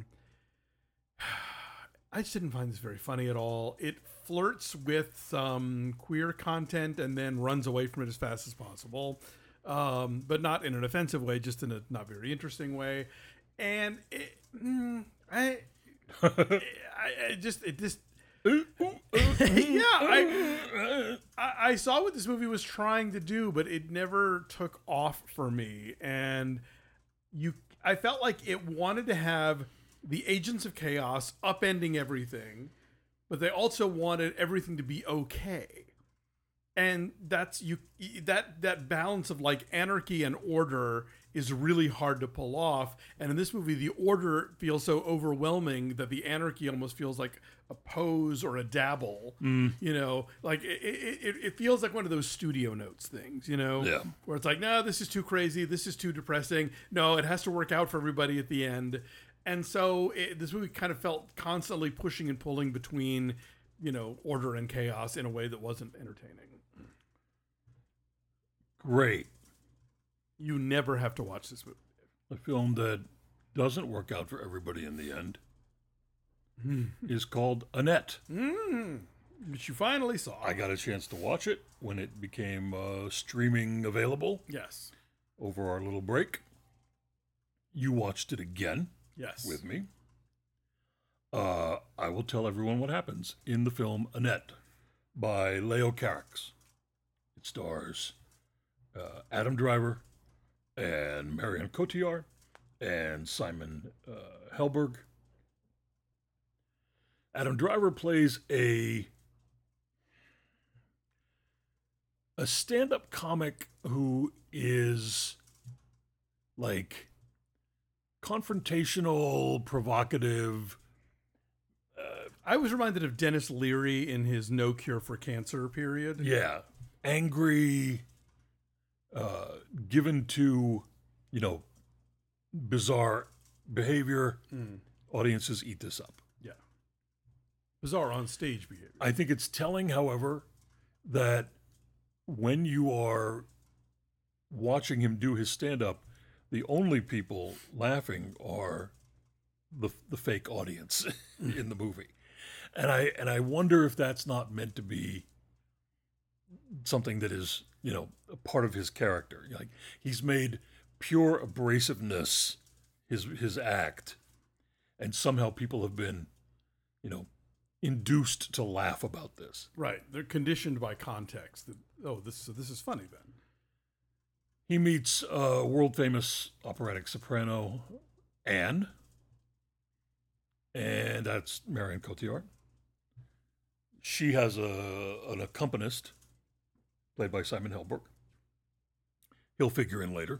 I just didn't find this very funny at all. It flirts with some queer content and then runs away from it as fast as possible, but not in an offensive way, just in a not very interesting way. And I saw what this movie was trying to do, but it never took off for me. And I felt like it wanted to have the agents of chaos upending everything, but they also wanted everything to be okay. And that's that balance of like anarchy and order is really hard to pull off. And in this movie, the order feels so overwhelming that the anarchy almost feels like a pose or a dabble. Like it feels like one of those studio notes things, where it's like, no, this is too crazy. This is too depressing. No, it has to work out for everybody at the end. And so this movie kind of felt constantly pushing and pulling between, order and chaos in a way that wasn't entertaining. Great. You never have to watch this movie. A film that doesn't work out for everybody in the end. is called Annette. Which you finally saw. I got a chance to watch it when it became streaming available Yes. over our little break. You watched it again Yes. with me. I will tell everyone what happens in the film Annette by Leo Carax. It stars Adam Driver and Marion Cotillard and Simon Helberg. Adam Driver plays a stand-up comic who is like confrontational, provocative. I was reminded of Dennis Leary in his No Cure for Cancer period. Yeah, angry, given to, bizarre behavior. Audiences eat this up. Yeah. Bizarre on stage behavior. I think it's telling, however, that when you are watching him do his stand-up, the only people laughing are the fake audience in the movie. And I wonder if that's not meant to be something that is, a part of his character. Like, he's made pure abrasiveness his act, and somehow people have been, induced to laugh about this. Right. They're conditioned by context. This is funny then. He meets world famous operatic soprano Anne, and that's Marion Cotillard. She has an accompanist played by Simon Helberg. He'll figure in later.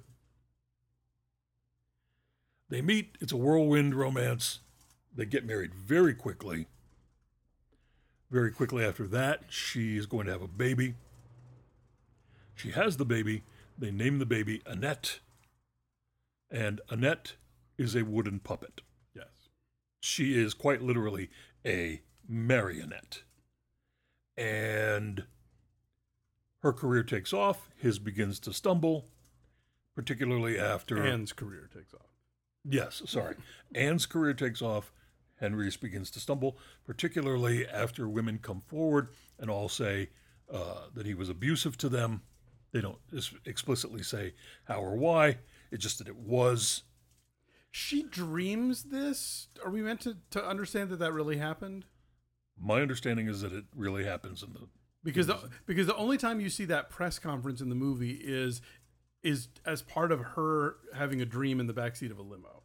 They meet. It's a whirlwind romance. They get married very quickly. Very quickly after that, she is going to have a baby. She has the baby. They name the baby Annette. And Annette is a wooden puppet. Yes. She is quite literally a marionette. And her career takes off. His begins to stumble, particularly after... Anne's career takes off. Yes, sorry. Anne's career takes off. Henry's begins to stumble, particularly after women come forward and all say that he was abusive to them. They don't explicitly say how or why. It's just that it was. She dreams this? Are we meant to understand that really happened? My understanding is that it really happens in the... Because the only time you see that press conference in the movie is as part of her having a dream in the backseat of a limo.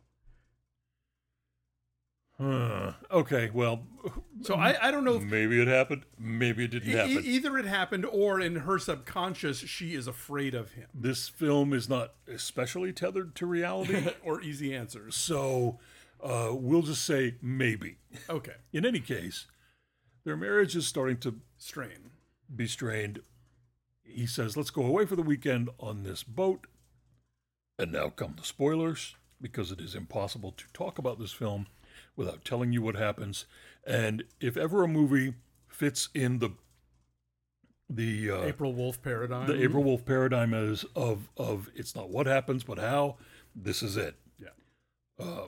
Okay, well... So I don't know if... Maybe it happened. Maybe it didn't happen. Either it happened or in her subconscious, she is afraid of him. This film is not especially tethered to reality. Or easy answers. So we'll just say maybe. Okay. In any case, their marriage is starting to be strained. He says, let's go away for the weekend on this boat. And now come the spoilers, because it is impossible to talk about this film without telling you what happens. And if ever a movie fits in the April Wolf paradigm. The April Wolf paradigm is of it's not what happens, but how. This is it. Yeah. So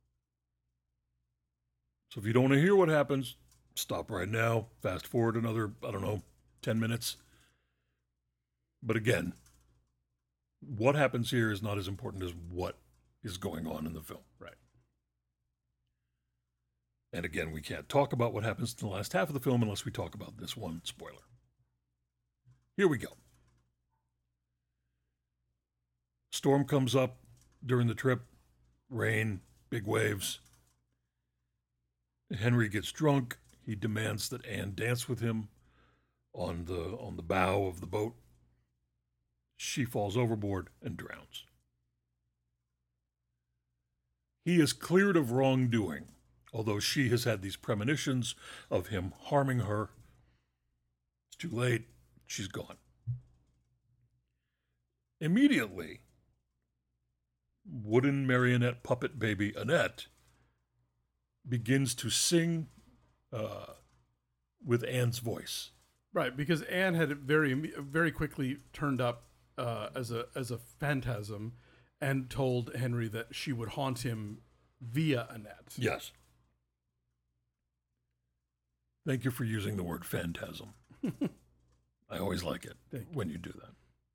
if you don't want to hear what happens, stop right now. Fast forward another, 10 minutes. But again, what happens here is not as important as what is going on in the film. Right. And again, we can't talk about what happens in the last half of the film unless we talk about this one spoiler. Here we go. Storm comes up during the trip. Rain, big waves. Henry gets drunk. He demands that Anne dance with him on the bow of the boat. She falls overboard and drowns. He is cleared of wrongdoing, although she has had these premonitions of him harming her. It's too late. She's gone. Immediately, wooden marionette puppet baby Annette begins to sing with Anne's voice. Right, because Anne had very quickly turned up as a phantasm and told Henry that she would haunt him via Annette. Yes. Thank you for using the word phantasm. I always like it when you do that.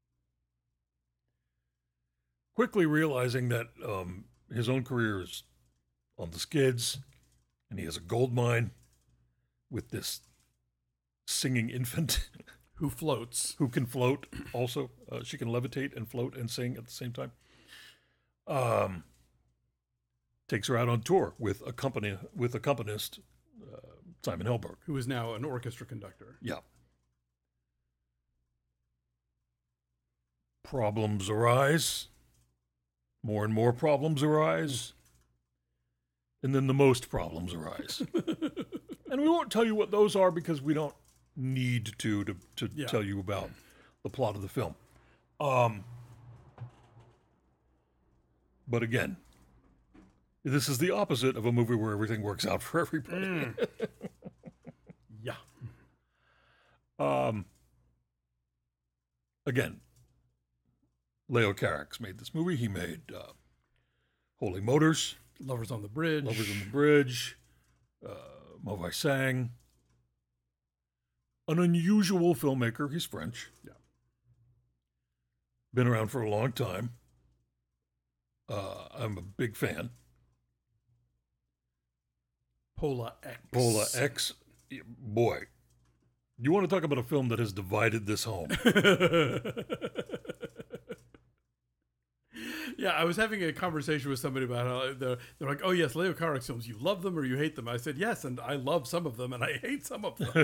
Quickly realizing that his own career is on the skids, and he has a gold mine with this singing infant Who floats. who can float also. She can levitate and float and sing at the same time. Takes her out on tour with accompanist Simon Helberg. Who is now an orchestra conductor. Yeah. Problems arise. More and more problems arise. And then the most problems arise. And we won't tell you what those are because we don't need to tell you about the plot of the film. But again, this is the opposite of a movie where everything works out for everybody. Yeah. Again, Leo Carax made this movie. He made Holy Motors, Lovers on the Bridge. Lovers on the Bridge, Movai Sang. An unusual filmmaker. He's French. Yeah. Been around for a long time. I'm a big fan. Pola X. Pola X. Boy, you want to talk about a film that has divided this home. Yeah, I was having a conversation with somebody about how they're like, oh, yes, Leo Carax films, you love them or you hate them? I said, yes, and I love some of them, and I hate some of them.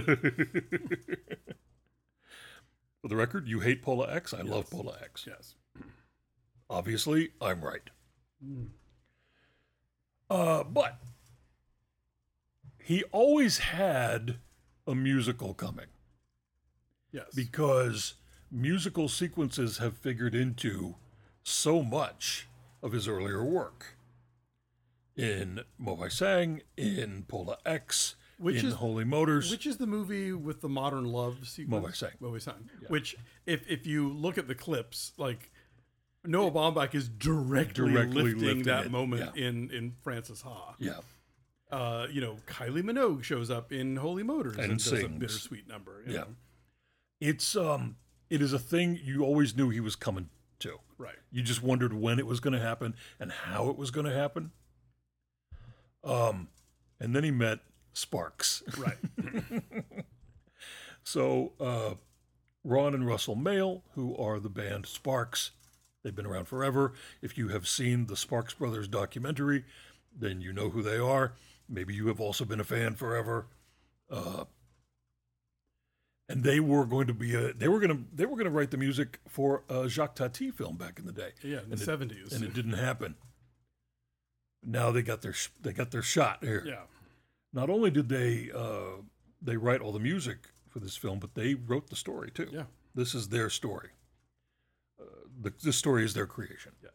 For the record, you hate Pola X. I love Pola X. Yes. Obviously, I'm right. But he always had a musical coming Yes. because musical sequences have figured into so much of his earlier work. In Movai Sang, in Pola X, in Holy Motors. Which is the movie with the modern love sequence? Movai Sang. Movai Sang. Yeah. Which, if you look at the clips, like, Noah Baumbach is directly lifting that moment in Frances Ha. Yeah. Kylie Minogue shows up in Holy Motors and does a bittersweet number. You know? It is a thing you always knew he was coming to. Right. You just wondered when it was going to happen and how it was going to happen. And then he met Sparks. Right. So Ron and Russell Mael, who are the band Sparks, they've been around forever. If you have seen the Sparks Brothers documentary, then you know who they are. Maybe you have also been a fan forever. And they were going to be they were going to write the music for a Jacques Tati film back in the day. Yeah, in the 70s. And it didn't happen. Now they got their shot here. Yeah. Not only did they write all the music for this film, but they wrote the story too. Yeah. This is their story. This story is their creation. Yes.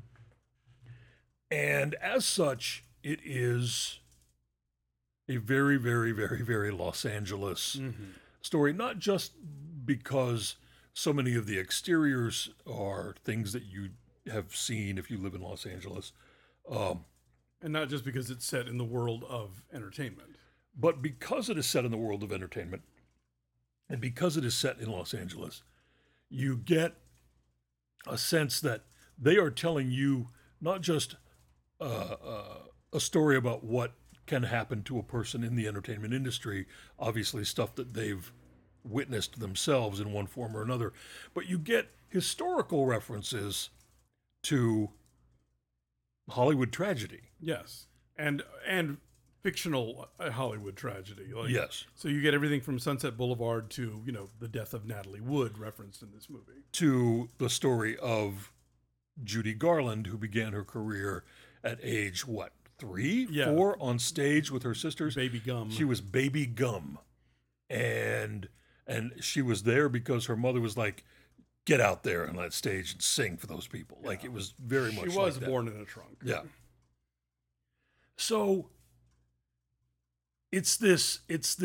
And as such, it is a very, very, very, very Los Angeles story, not just because so many of the exteriors are things that you have seen if you live in Los Angeles. And not just because it's set in the world of entertainment. But because it is set in the world of entertainment, and because it is set in Los Angeles, you get a sense that they are telling you not just a story about what can happen to a person in the entertainment industry, obviously stuff that they've witnessed themselves in one form or another, but you get historical references to Hollywood tragedy. Yes. And fictional Hollywood tragedy. Like, yes. So you get everything from Sunset Boulevard to, the death of Natalie Wood referenced in this movie. To the story of Judy Garland, who began her career at age, 3, 4, on stage with her sisters. Baby Gum. She was Baby Gum. And she was there because her mother was like, get out there on that stage and sing for those people. Yeah. Like, it was very much She was like that. born in a trunk. Yeah. So it's this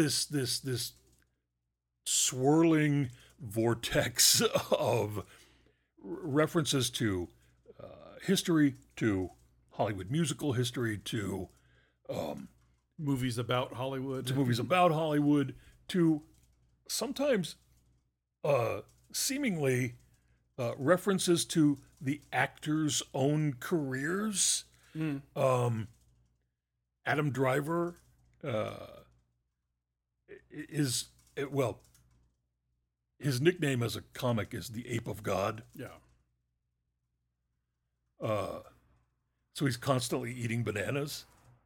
swirling vortex of references to history, to Hollywood musical history, to movies about Hollywood. to movies about Hollywood, to sometimes seemingly references to the actors' own careers. Adam Driver is, well, his nickname as a comic is the Ape of God. Yeah. So he's constantly eating bananas.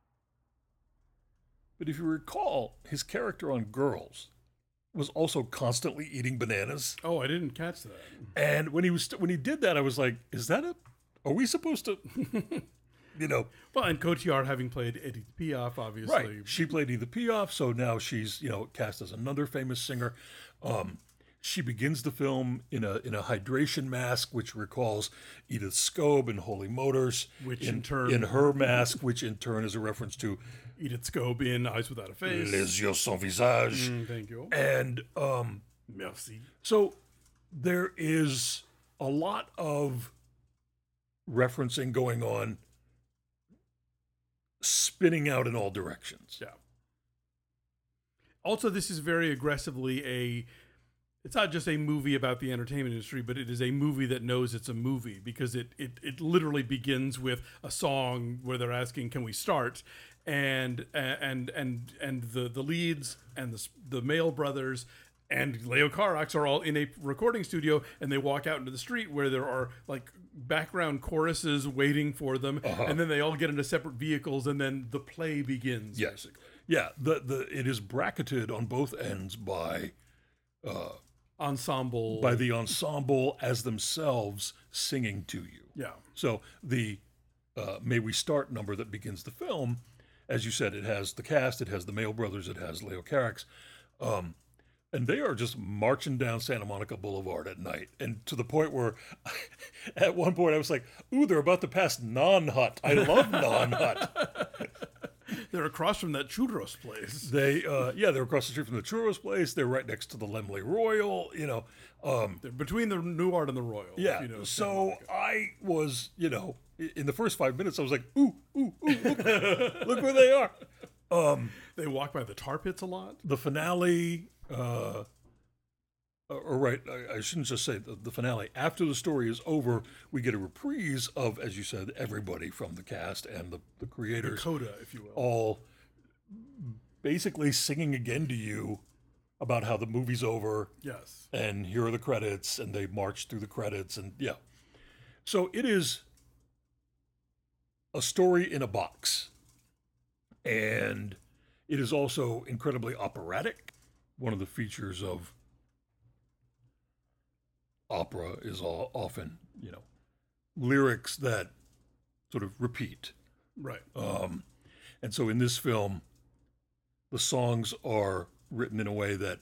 But if you recall, his character on Girls was also constantly eating bananas. Oh, I didn't catch that. And when he did that, I was like, is that a? Are we supposed to? You know, Well, and Cotillard having played Edith Piaf, obviously. right? She played Edith Piaf, so now she's cast as another famous singer. She begins the film in a hydration mask, which recalls Edith Scobe in Holy Motors, Which in turn- in her mask, which in turn is a reference to Edith Scobe in Eyes Without a Face. Les yeux sans visage, Thank you. and Merci. so there is a lot of referencing going on, spinning out in all directions. Yeah. Also, this is very aggressively it's not just a movie about the entertainment industry, but it is a movie that knows it's a movie, because it literally begins with a song where they're asking, "Can we start?" And the leads and the Mail brothers and Leo Carax are all in a recording studio, and they walk out into the street where there are like background choruses waiting for them, and then they all get into separate vehicles, and then the play begins. Yes. Basically. Yeah, it is bracketed on both ends by Ensemble. the ensemble as themselves singing to you. Yeah. So the May We Start number that begins the film, as you said, it has the cast, it has the Mail brothers, it has Leo Carax, and they are just marching down Santa Monica Boulevard at night, and to the point where at one point I was like, ooh, they're about to pass Non Hut. I love Non Hut. They're across from that churros place. They're across the street from the churros place. They're right next to the Lemley Royal, They're between the New Art and the Royal. Yeah. You know, So I was, in the first 5 minutes, I was like, ooh, look where they are. they walk by the tar pits a lot. The finale, I shouldn't just say the finale. After the story is over, we get a reprise of, as you said, everybody from the cast and the creators, Coda, if you will. all basically singing again to you about how the movie's over. Yes. And here are the credits, and they march through the credits, and yeah. So it is a story in a box. And it is also incredibly operatic. One of the features of opera is often, lyrics that sort of repeat. Right. And so in this film, the songs are written in a way that,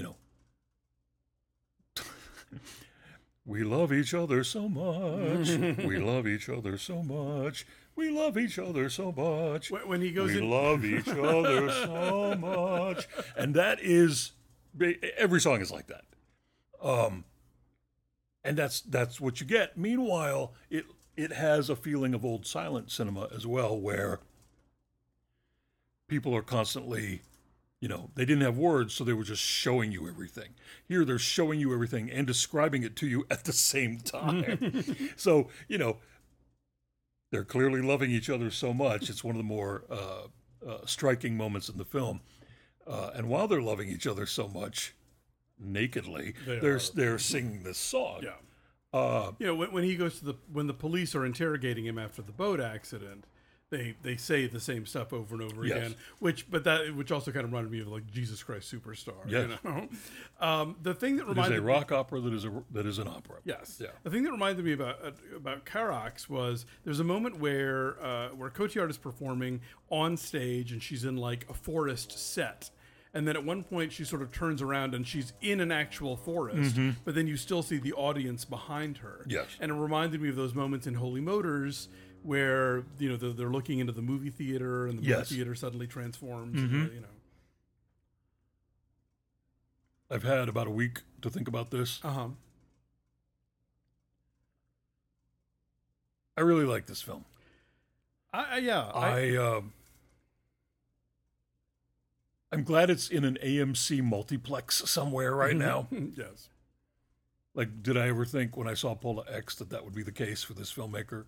we love each other so much. We love each other so much. We love each other so much. When he goes we in, love each other so much. And that is, every song is like that. And that's what you get. Meanwhile, it has a feeling of old silent cinema as well, where people are constantly, they didn't have words, so they were just showing you everything. Here, they're showing you everything and describing it to you at the same time. So, they're clearly loving each other so much. It's one of the more striking moments in the film. And while they're loving each other so much, nakedly, they're singing this song. Yeah. When he goes to when the police are interrogating him after the boat accident, they say the same stuff over and over Yes. again, which also kind of reminded me of like Jesus Christ Superstar. Yes. The thing that It is reminded a rock opera that is an opera. Yes. Yeah. The thing that reminded me about Carax was there's a moment where Cotillard is performing on stage and she's in like a forest set. And then at one point she sort of turns around and she's in an actual forest, but then you still see the audience behind her. Yes. And it reminded me of those moments in Holy Motors where, they're looking into the movie theater and the movie theater suddenly transforms. I've had about a week to think about this. I really like this film. I I I'm glad it's in an AMC multiplex somewhere right now. Yes. Like, did I ever think when I saw Pola X that would be the case for this filmmaker?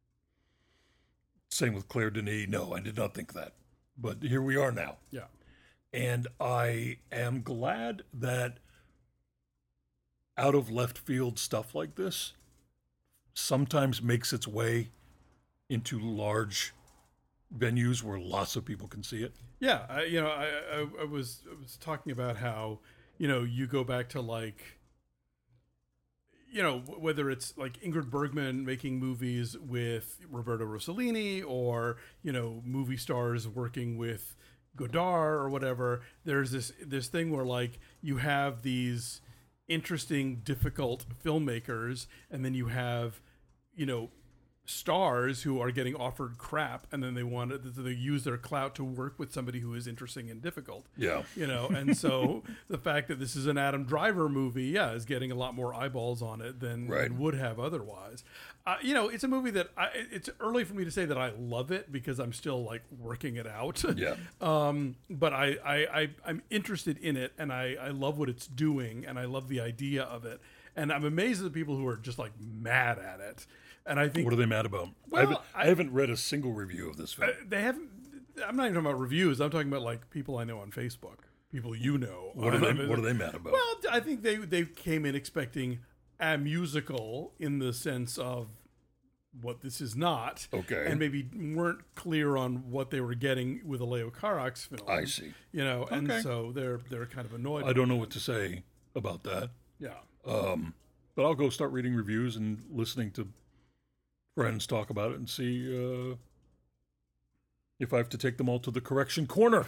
Same with Claire Denis. No, I did not think that. But here we are now. Yeah. And I am glad that out of left field stuff like this sometimes makes its way into large venues where lots of people can see it. Yeah, I was talking about how, you go back to like, whether it's like Ingrid Bergman making movies with Roberto Rossellini, or movie stars working with Godard or whatever. There's this thing where like you have these interesting, difficult filmmakers, and then you have stars who are getting offered crap, and then they use their clout to work with somebody who is interesting and difficult. Yeah. And so the fact that this is an Adam Driver movie, is getting a lot more eyeballs on it than would have otherwise. It's a movie that it's early for me to say that I love it because I'm still like working it out. Yeah. But I'm interested in it, and I love what it's doing, and I love the idea of it. And I'm amazed at the people who are just like mad at it. And I think, what are they mad about? Well, I haven't read a single review of this film. they haven't. I'm not even talking about reviews. I'm talking about like people I know on Facebook, people you know. What are they mad about? Well, I think they came in expecting a musical in the sense of what this is not. Okay. And maybe weren't clear on what they were getting with a Leo Carax film. I see. And so they're kind of annoyed. I don't know what to say about that. Yeah. But I'll go start reading reviews and listening to friends talk about it and see if I have to take them all to the correction corner.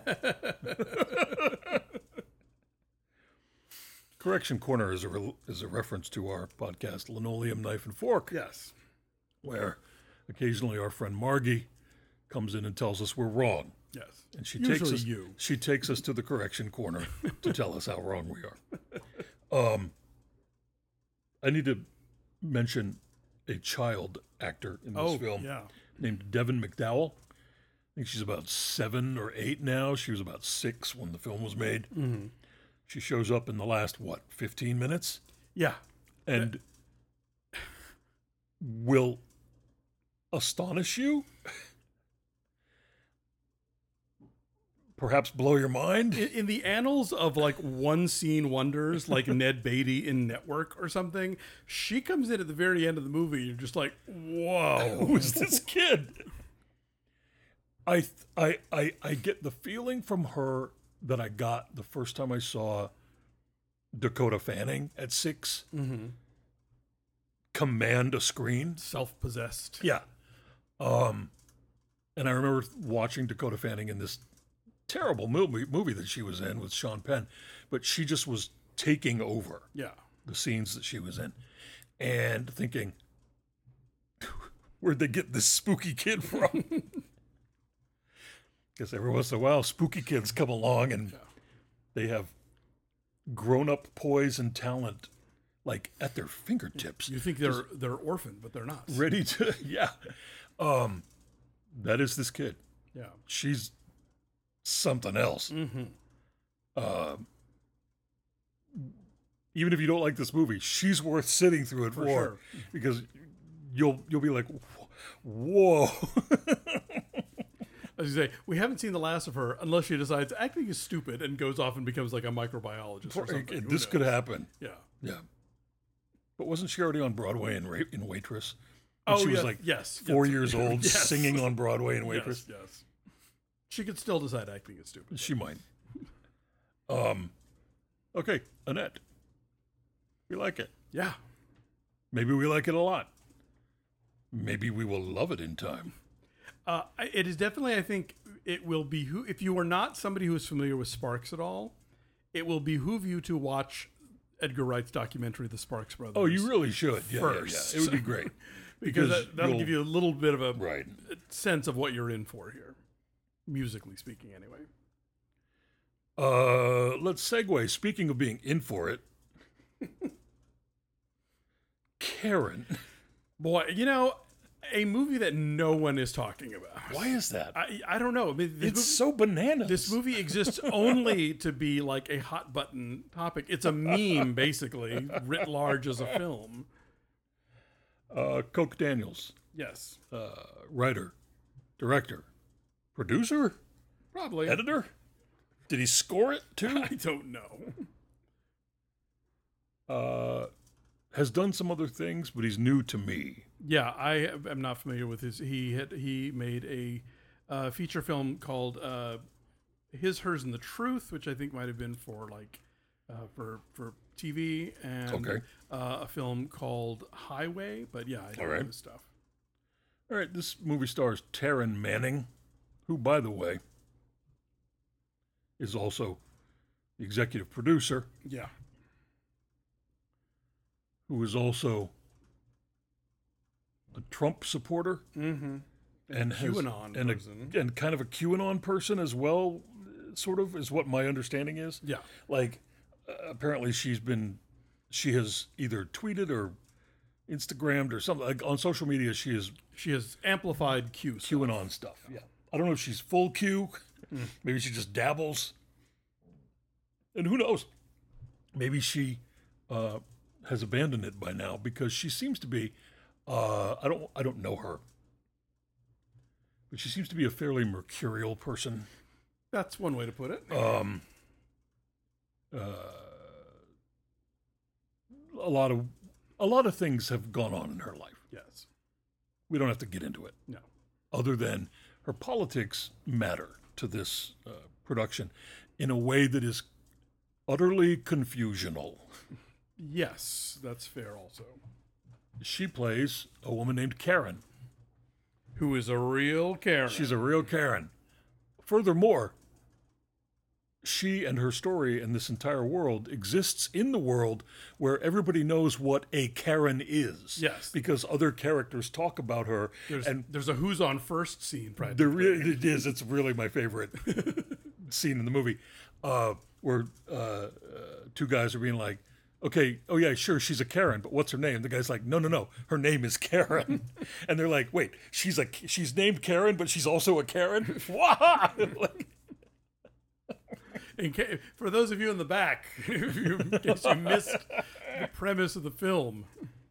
Correction corner is a reference to our podcast, Linoleum, Knife, and Fork. Yes. Where occasionally our friend Margie comes in and tells us we're wrong. Yes. And Usually she takes us to the correction corner to tell us how wrong we are. I need to mention a child actor in this film named Devin McDowell. I think she's about 7 or 8 now. She was about 6 when the film was made. Mm-hmm. She shows up in the last, 15 minutes? Yeah. And will astonish you? Perhaps blow your mind? In the annals of like one scene wonders, like Ned Beatty in Network or something, she comes in at the very end of the movie. You're just like, whoa, who is this kid? I get the feeling from her that I got the first time I saw Dakota Fanning at 6 command a screen. Self-possessed. Yeah. And I remember watching Dakota Fanning in this terrible movie that she was in with Sean Penn, but she just was taking over the scenes that she was in and thinking, where'd they get this spooky kid from? Because every once in a while, spooky kids come along and they have grown-up poise and talent like at their fingertips. You think they're orphaned, but they're not. Ready to, that is this kid. Yeah. She's something else. Mm-hmm. Even if you don't like this movie, she's worth sitting through it for sure. Because you'll be like, whoa. As you say, we haven't seen the last of her unless she decides acting is stupid and goes off and becomes like a microbiologist or something. This could happen. Yeah. Yeah. But wasn't she already on Broadway in Waitress? When she was yes, 4 years old, singing on Broadway in Waitress. Yes. She could still decide acting is stupid. She might. Okay, Annette. We like it. Yeah. Maybe we like it a lot. Maybe we will love it in time. It is definitely, I think, it will be, if you are not somebody who is familiar with Sparks at all, it will behoove you to watch Edgar Wright's documentary, The Sparks Brothers. Oh, you really should. Yeah, first. It would be great. because that'll give you a little bit of a right. sense of what you're in for here, musically speaking, anyway. Let's segue. Speaking of being in for it, Karen. Boy, A movie that no one is talking about. Why is that? I don't know. I mean, It's so bananas. this movie exists only to be like a hot button topic. It's a meme, basically, writ large as a film. Coke Daniels, Yes, writer, director, producer, probably. editor. Did he score it too? I don't know. Has done some other things, but he's new to me. Yeah, I am not familiar with his. He made a feature film called His, Hers, and the Truth, which I think might have been for like for TV, and Okay. a film called Highway. But yeah, I don't know right. this stuff. All right, this movie stars Taryn Manning, who, by the way, is also the executive producer, Yeah, who is also a Trump supporter and has- QAnon and person. and kind of a QAnon person as well, sort of, is what my understanding is. Yeah, Like, apparently she has either tweeted or Instagrammed or something. Like, on social media, she is she has amplified Q. stuff. QAnon stuff. Yeah. I don't know if she's full Q. Maybe she just dabbles. And who knows? Maybe she has abandoned it by now, because she seems to be I don't know her. But she seems to be a fairly mercurial person. That's one way to put it. A lot of things have gone on in her life. Yes. We don't have to get into it. No. Other than her politics matter to this production in a way that is utterly confusional. Yes, that's fair. Also, She plays a woman named Karen. who is a real Karen? She's a real Karen. Furthermore, she and her story and this entire world exists in the world where everybody knows what a Karen is. Yes. Because other characters talk about her. There's a who's on first scene practically. It is. It's really my favorite scene in the movie, where two guys are being like, "Okay, oh yeah, sure, she's a Karen, but what's her name?" The guy's like, "No, her name is Karen," and they're like, "Wait, she's named Karen, but she's also a Karen?" Wah! Like, For those of you in the back, in case you missed the premise of the film.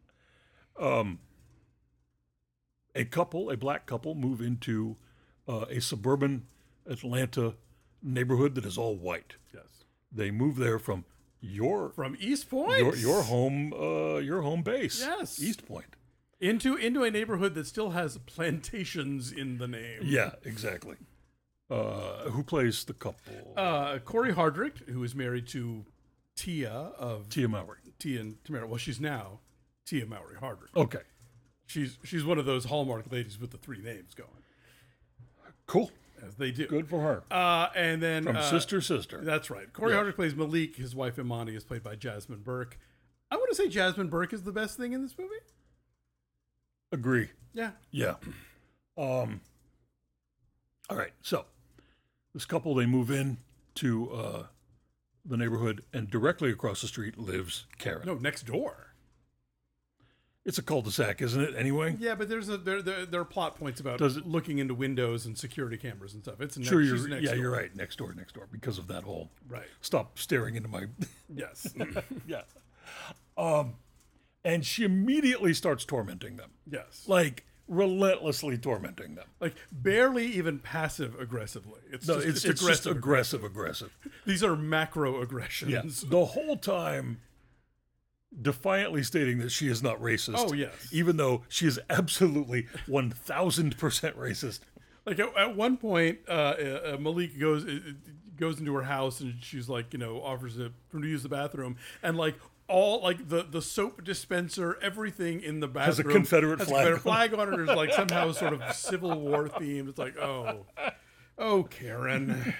a black couple, move into a suburban Atlanta neighborhood that is all white. Yes. They move there from From East Point. your home base. Yes. East Point. into a neighborhood that still has plantations in the name. Yeah, exactly. Who plays the couple? Corey Hardrick, who is married to Tia of Tia Mowry. Tia and Tamara. Well, she's now Tia Mowry Hardrick. Okay, She's one of those Hallmark ladies with the three names going, cool. as they do. Good for her. And then From Sister. That's right. Corey Yeah. Hardrick plays Malik. His wife Imani is played by Jasmine Burke. I want to say Jasmine Burke is the best thing in this movie. Agree. Yeah. Yeah. All right. So this couple, they move in to the neighborhood, and directly across the street lives Karen. No, next door. It's a cul-de-sac, isn't it? Anyway. Yeah, but there are plot points about Does it- looking into windows and security cameras and stuff. It's next, Sure, she's next door. you're right. Next door, because of that whole. Right. Stop staring into my. Yes. Yeah. And she immediately starts tormenting them, Yes. like relentlessly tormenting them. Like barely even passive aggressively. It's No, just, it's just aggressive. These are macro aggressions. Yes. The whole time, defiantly stating that she is not racist. Oh, yes. Even though she is absolutely 1,000% racist. Like at one point, Malik goes into her house and she's like, offers for him to use the bathroom, and like all like the soap dispenser, everything in the bathroom Has a Confederate flag on it. Or is like somehow sort of Civil War themed. It's like, oh, Karen.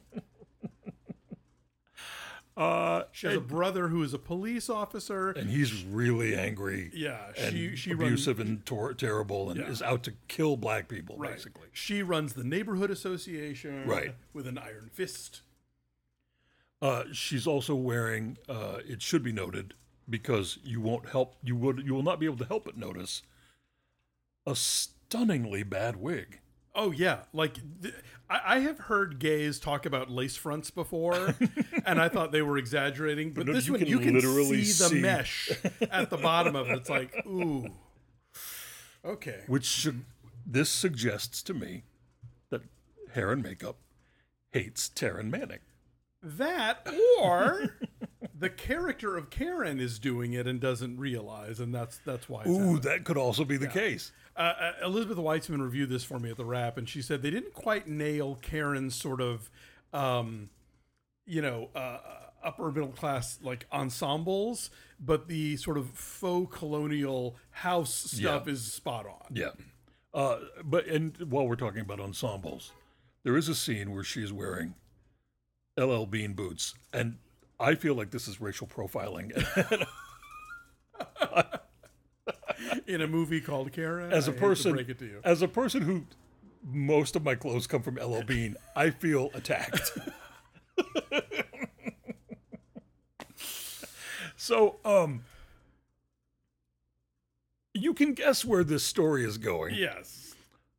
She has a brother who is a police officer. And he's really angry. Yeah, and she abusive and terrible, and is out to kill black people, Right. basically. She runs the neighborhood association, Right. with an iron fist. She's also wearing. It should be noted, because you will not be able to help but notice a stunningly bad wig. Oh yeah, like I have heard gays talk about lace fronts before, and I thought they were exaggerating. But no, this you one, can you can literally see the see- mesh at the bottom of it. It's like, ooh, okay. This suggests to me that hair and makeup hates Taryn Manning. That or the character of Karen is doing it and doesn't realize, and that's why. It's Ooh, happening. that could also be the case. Elizabeth Weitzman reviewed this for me at the Wrap, and she said they didn't quite nail Karen's sort of, upper middle class like ensembles, but the sort of faux colonial house stuff is spot on. Yeah. And while we're talking about ensembles, there is a scene where she's wearing LL Bean boots, and I feel like this is racial profiling. In a movie called Karen, As a I hate to person, break it to you. as a person who most of my clothes come from LL Bean, I feel attacked. So, you can guess where this story is going. Yes.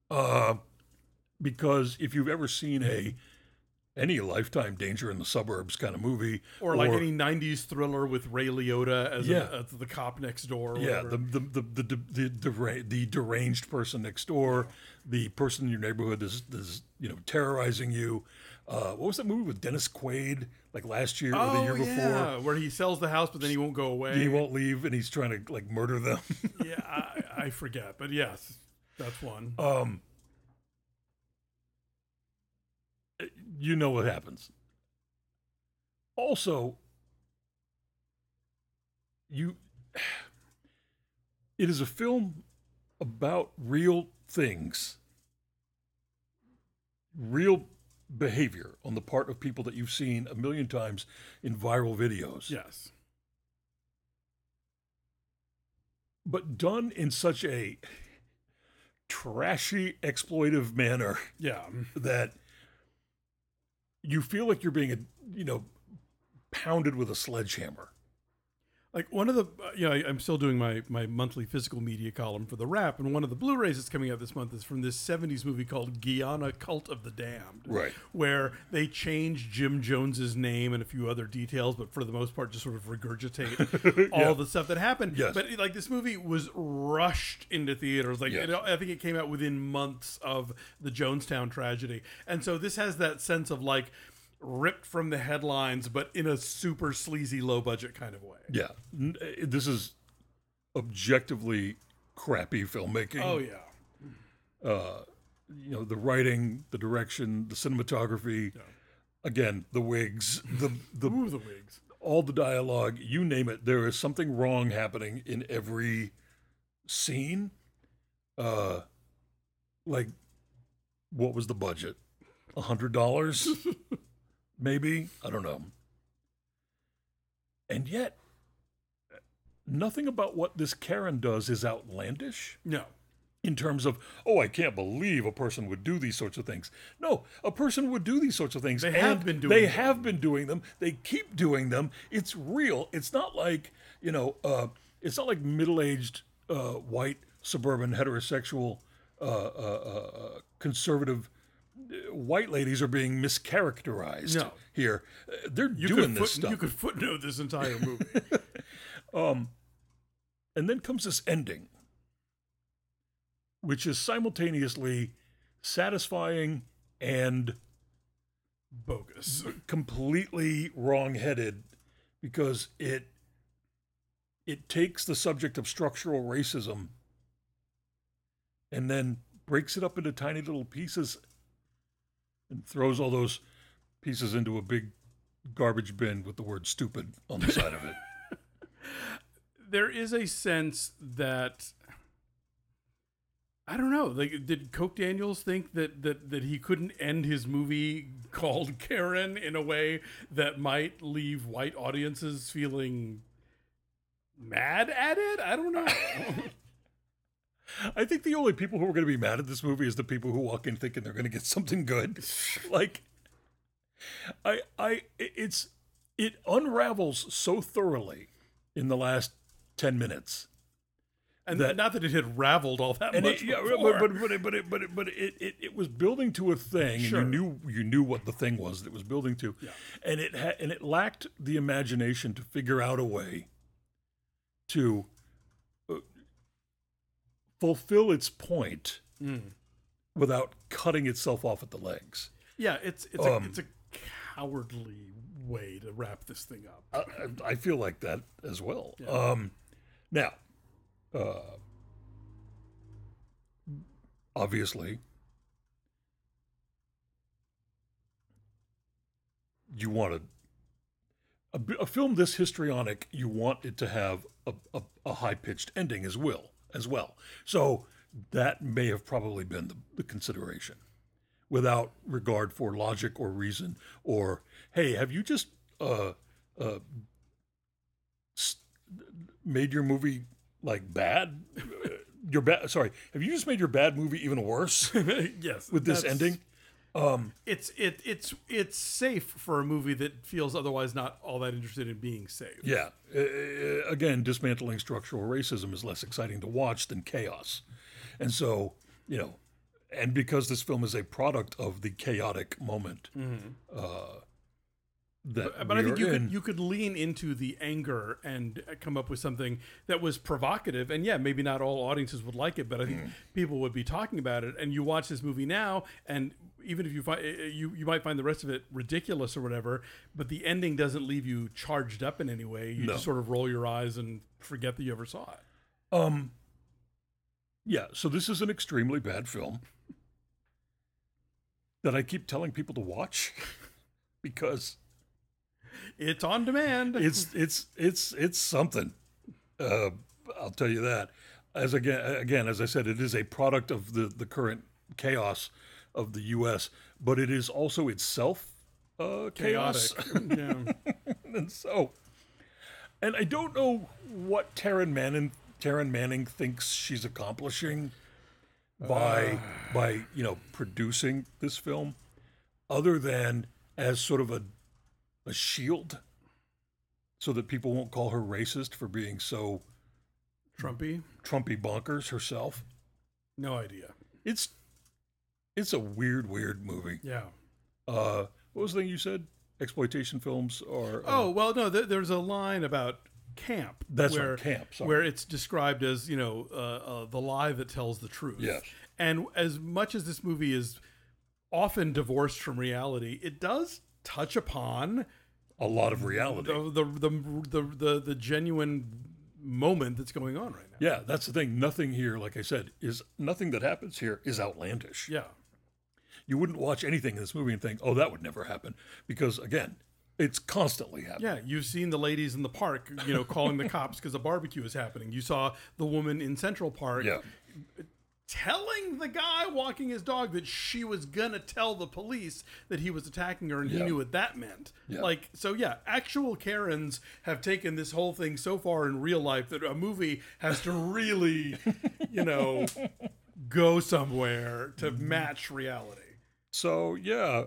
Because if you've ever seen any Lifetime Danger in the Suburbs kind of movie, Or like any '90s thriller with Ray Liotta as, Yeah. as the cop next door. Or yeah, whatever. the deranged person next door, the person in your neighborhood is terrorizing you. What was that movie with Dennis Quaid like last year or the year before? where he sells the house, but then he won't go away. He won't leave, and he's trying to like murder them. Yeah, I forget, but yes, that's one. You know what happens. Also, it is a film about real things, real behavior on the part of people that you've seen a million times in viral videos, Yes. but done in such a trashy, exploitive manner Yeah. that you feel like you're being, pounded with a sledgehammer. Like one of the, I'm still doing my monthly physical media column for the Wrap, and one of the Blu-rays that's coming out this month is from this '70s movie called Guyana Cult of the Damned, Right. where they change Jim Jones's name and a few other details, but for the most part, just sort of regurgitate all the stuff that happened. Yes. But like this movie was rushed into theaters. Like Yes. I think it came out within months of the Jonestown tragedy, and so this has that sense of like ripped from the headlines, but in a super sleazy, low budget kind of way. Yeah. This is objectively crappy filmmaking. Oh yeah. The writing, the direction, the cinematography, again, the wigs, the Ooh, the wigs. all the dialogue, you name it. There is something wrong happening in every scene. Like, what was the budget? $100? Maybe? I don't know. And yet, nothing about what this Karen does is outlandish No. in terms of, oh, I can't believe a person would do these sorts of things. No, a person would do these sorts of things. They have been doing They them. have been doing them. They keep doing them. It's real. It's not like, it's not like middle-aged white suburban heterosexual conservative white ladies are being mischaracterized No. here. They're You doing could this stuff. You could footnote this entire movie. And then comes this ending, which is simultaneously satisfying and Bogus. completely wrong-headed, because it takes the subject of structural racism and then breaks it up into tiny little pieces and throws all those pieces into a big garbage bin with the word stupid on the side of it. There is a sense that I don't know. Like, did Coke Daniels think that he couldn't end his movie called Karen in a way that might leave white audiences feeling mad at it? I don't know. I think the only people who are going to be mad at this movie is the people who walk in thinking they're going to get something good. Like, it unravels so thoroughly in the last 10 minutes And that not that it had raveled all that and much it, yeah, before. it was building to a thing, Sure. and you knew what the thing was that it was building to, and it lacked the imagination to figure out a way to fulfill its point without cutting itself off at the legs. Yeah, it's a cowardly way to wrap this thing up. I feel like that as well. Yeah. Now, obviously, you want a film this histrionic. You want it to have a high pitched ending as well. So that may have probably been the consideration, without regard for logic or reason, or hey, have you just made your movie like bad? Your bad. Sorry, have you just made your bad movie even worse Yes, with this ending? It's safe for a movie that feels otherwise not all that interested in being safe. Yeah. Again, dismantling structural racism is less exciting to watch than chaos, and so and because this film is a product of the chaotic moment. But I think you could lean into the anger and come up with something that was provocative. And yeah, maybe not all audiences would like it, but I think people would be talking about it. And you watch this movie now, and even if you find you might find the rest of it ridiculous or whatever, but the ending doesn't leave you charged up in any way. You just sort of roll your eyes and forget that you ever saw it. Yeah. So this is an extremely bad film that I keep telling people to watch because it's on demand. It's something. I'll tell you that. As I said, it is a product of the current chaos of the U.S., but it is also itself chaos. Yeah. And I don't know what Taryn Manning thinks she's accomplishing by producing this film, other than as sort of a shield, so that people won't call her racist for being so Trumpy bonkers herself. No idea. It's a weird movie. Yeah. What was the thing you said? Exploitation films are. No. There's a line about camp. That's right, camp. Sorry. Where it's described as the lie that tells the truth. Yes. And as much as this movie is often divorced from reality, it does touch upon a lot of reality. The genuine moment that's going on right now. Yeah, that's the thing. Nothing here, like I said, nothing that happens here is outlandish. Yeah. You wouldn't watch anything in this movie and think, oh, that would never happen. Because, again, it's constantly happening. Yeah, you've seen the ladies in the park, calling the cops because a barbecue is happening. You saw the woman in Central Park telling the guy walking his dog that she was going to tell the police that he was attacking her, and he knew what that meant. Yeah. Actual Karens have taken this whole thing so far in real life that a movie has to really, go somewhere to match reality. So, yeah,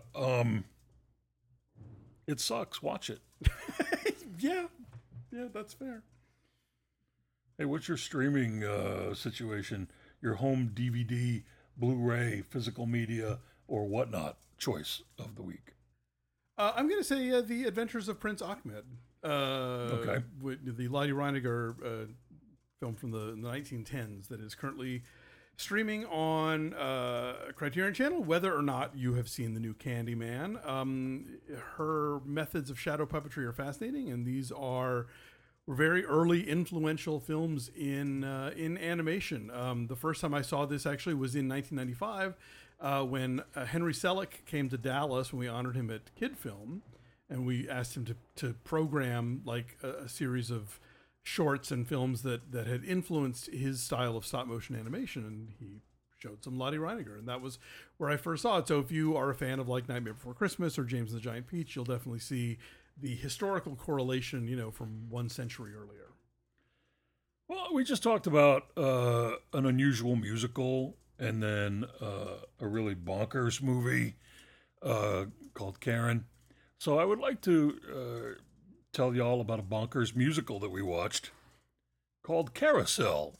it sucks. Watch it. Yeah, that's fair. Hey, what's your streaming situation? Your home DVD, Blu-ray, physical media, or whatnot choice of the week? I'm going to say The Adventures of Prince Ahmed. Okay. The Lottie Reiniger film from the 1910s that is currently streaming on Criterion Channel, whether or not you have seen the new Candyman. Her methods of shadow puppetry are fascinating, and these were very early influential films in animation. The first time I saw this actually was in 1995 when Henry Selick came to Dallas when we honored him at Kid Film, and we asked him to program like a series of shorts and films that had influenced his style of stop motion animation, and he showed some Lottie Reiniger, and that was where I first saw it. So if you are a fan of like Nightmare Before Christmas or James and the Giant Peach, you'll definitely see the historical correlation, from 1 century earlier. Well, we just talked about an unusual musical and then a really bonkers movie called Karen. So I would like to tell y'all about a bonkers musical that we watched. called Carousel.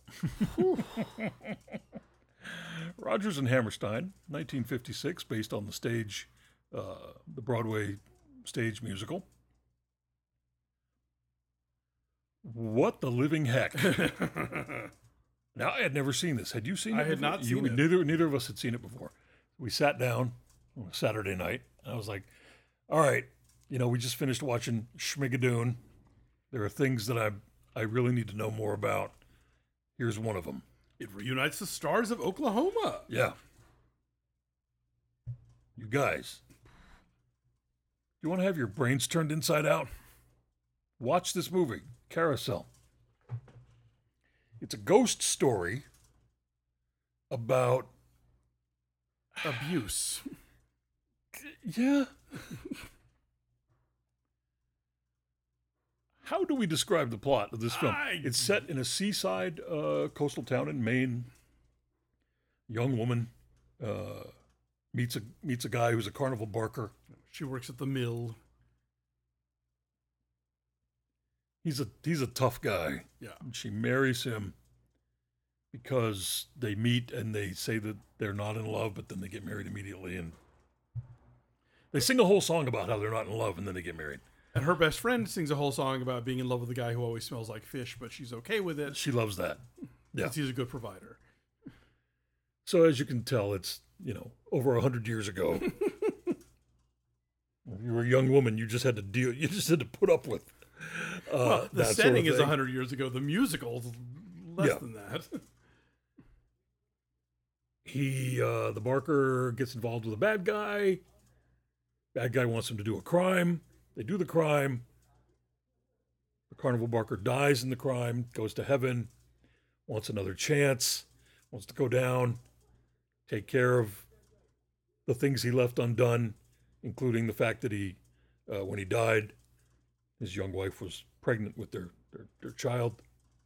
Rodgers and Hammerstein, 1956, based on the Broadway stage musical. What the living heck? Now, I had never seen this. Had you seen it? I had before? not seen it. Neither of us had seen it before. We sat down on a Saturday night. And I was like, all right, we just finished watching Schmigadoon. There are things that I really need to know more about. Here's one of them. It reunites the stars of Oklahoma. Yeah. You guys, you want to have your brains turned inside out? Watch this movie, Carousel. It's a ghost story about Abuse. Yeah. How do we describe the plot of this film? It's set in a seaside coastal town in Maine. Young woman meets a guy who's a carnival barker. She works at the mill. He's a tough guy. Yeah. And she marries him because they meet and they say that they're not in love, but then they get married immediately, and they sing a whole song about how they're not in love, and then they get married. And her best friend sings a whole song about being in love with a guy who always smells like fish, but she's okay with it She loves that. Yeah. because he's a good provider. So as you can tell, it's over 100 years ago. If you were a young woman, you just had to deal. You just had to put up with. Well, the that setting sort of is thing. 100 years ago. The musical's less Yeah. than that. The barker gets involved with a bad guy. Bad guy wants him to do a crime. They do the crime. The carnival barker dies in the crime, goes to heaven, wants another chance, wants to go down, take care of the things he left undone, including the fact that when he died, his young wife was pregnant with their child.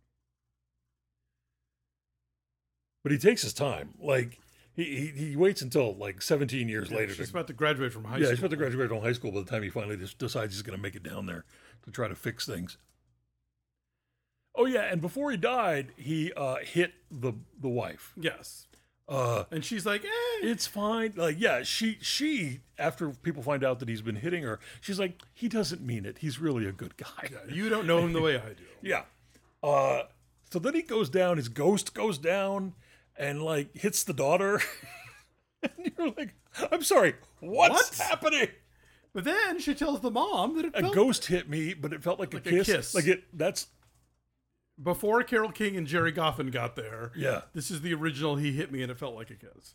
But he takes his time. Like, he waits until like 17 years later. She's about to graduate from high Yeah, school. he's about to graduate from high school by the time he finally just decides he's going to make it down there to try to fix things. Oh yeah, and before he died, he hit the wife. Yes. Uh, And she's like, it's fine. Like, yeah, she after people find out that he's been hitting her, she's like, he doesn't mean it. He's really a good guy. you don't know him the way I do. Yeah. So then he goes down. His ghost goes down and like hits the daughter. And you're like, I'm sorry, what's happening? But then she tells the mom that A ghost hit me, but it felt like a kiss. That's before Carole King and Jerry Goffin got there. yeah. This is the original He Hit Me and It Felt Like a Kiss.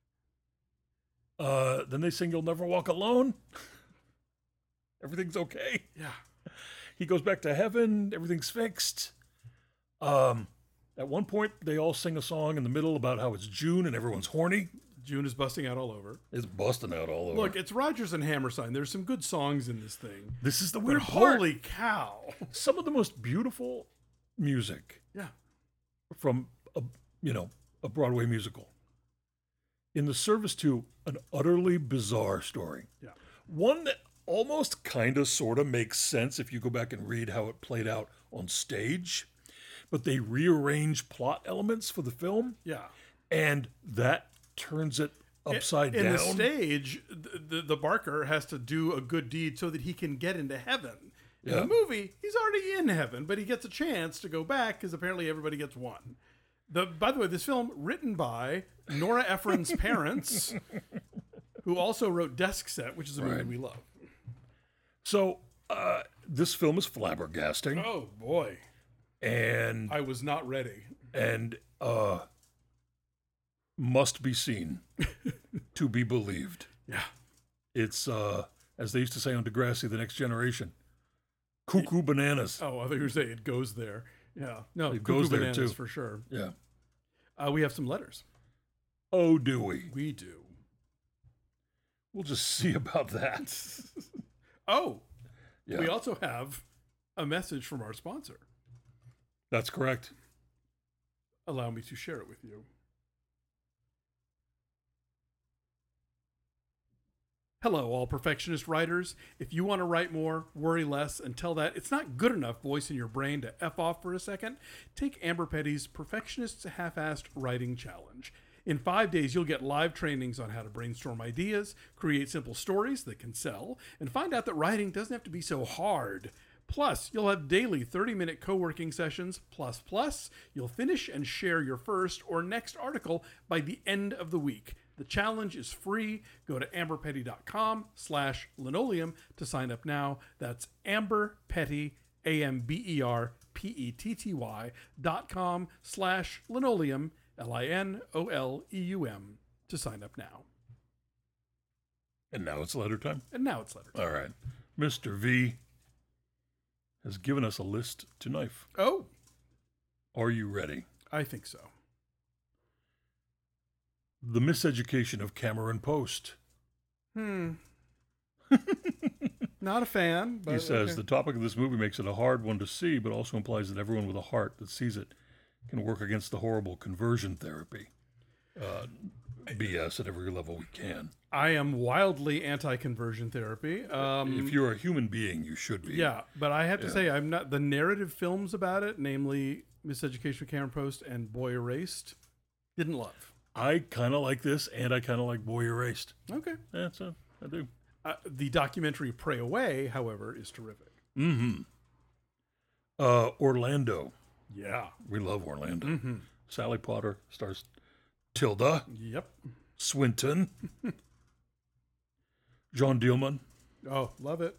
Then they sing You'll Never Walk Alone. Everything's okay. Yeah. He goes back to heaven. Everything's fixed. At one point, they all sing a song in the middle about how it's June and everyone's horny. June is busting out all over. It's busting out all over. Look, it's Rodgers and Hammerstein. There's some good songs in this thing. this is the But weird part. holy cow. Some of the most beautiful music Yeah. from a Broadway musical in the service to an utterly bizarre story. Yeah. One that almost kind of sort of makes sense if you go back and read how it played out on stage, but they rearrange plot elements for the film, Yeah. and that turns it upside in down. the stage, the Barker has to do a good deed so that he can get into heaven. In Yeah. the movie, he's already in heaven, but he gets a chance to go back because apparently everybody gets one. By the way, this film written by Nora Ephron's parents, who also wrote Desk Set, which is a movie Right. we love. So this film is flabbergasting, Oh boy, and I was not ready. Must be seen to be believed. Yeah. It's as they used to say on Degrassi, The Next Generation, cuckoo bananas. Oh, I thought you were saying it goes there. Yeah. No, It Cuckoo goes there, Bananas too. for sure. Yeah. We have some letters. Oh, do we? We do. We'll just see about that. Oh, Yeah, we also have a message from our sponsor. that's correct. Allow me to share it with you. Hello, all perfectionist writers. If you want to write more, worry less, and tell that it's not good enough voice in your brain to F off for a second, take Amber Petty's Perfectionist's Half-Assed Writing Challenge. In 5 days, you'll get live trainings on how to brainstorm ideas, create simple stories that can sell, and find out that writing doesn't have to be so hard. Plus, you'll have daily 30-minute co-working sessions, plus, you'll finish and share your first or next article by the end of the week. The challenge is free. Go to amberpetty.com/linoleum to sign up now. That's Amber Petty, AMBERPETTY.com/linoleum, LINOLEUM, to sign up now. And now it's letter time? And now it's letter time. All right. Mr. V has given us a list to knife. Oh, Are you ready? I think so. The Miseducation of Cameron Post. Not a fan, but He says, okay. the topic of this movie makes it a hard one to see, but also implies that everyone with a heart that sees it can work against the horrible conversion therapy. BS at every level we can. I am wildly anti-conversion therapy. If you're a human being, you should be. Yeah, but I have to say, I'm not. The narrative films about it, namely Miseducation of Cameron Post and Boy Erased, didn't love. I kind of like this, and I kind of like Boy Erased. Okay. Yeah, so I do. The documentary Pray Away, however, is terrific. Orlando. Yeah. We love Orlando. Sally Potter stars Tilda Yep. Swinton. John Dielman. Oh, love it.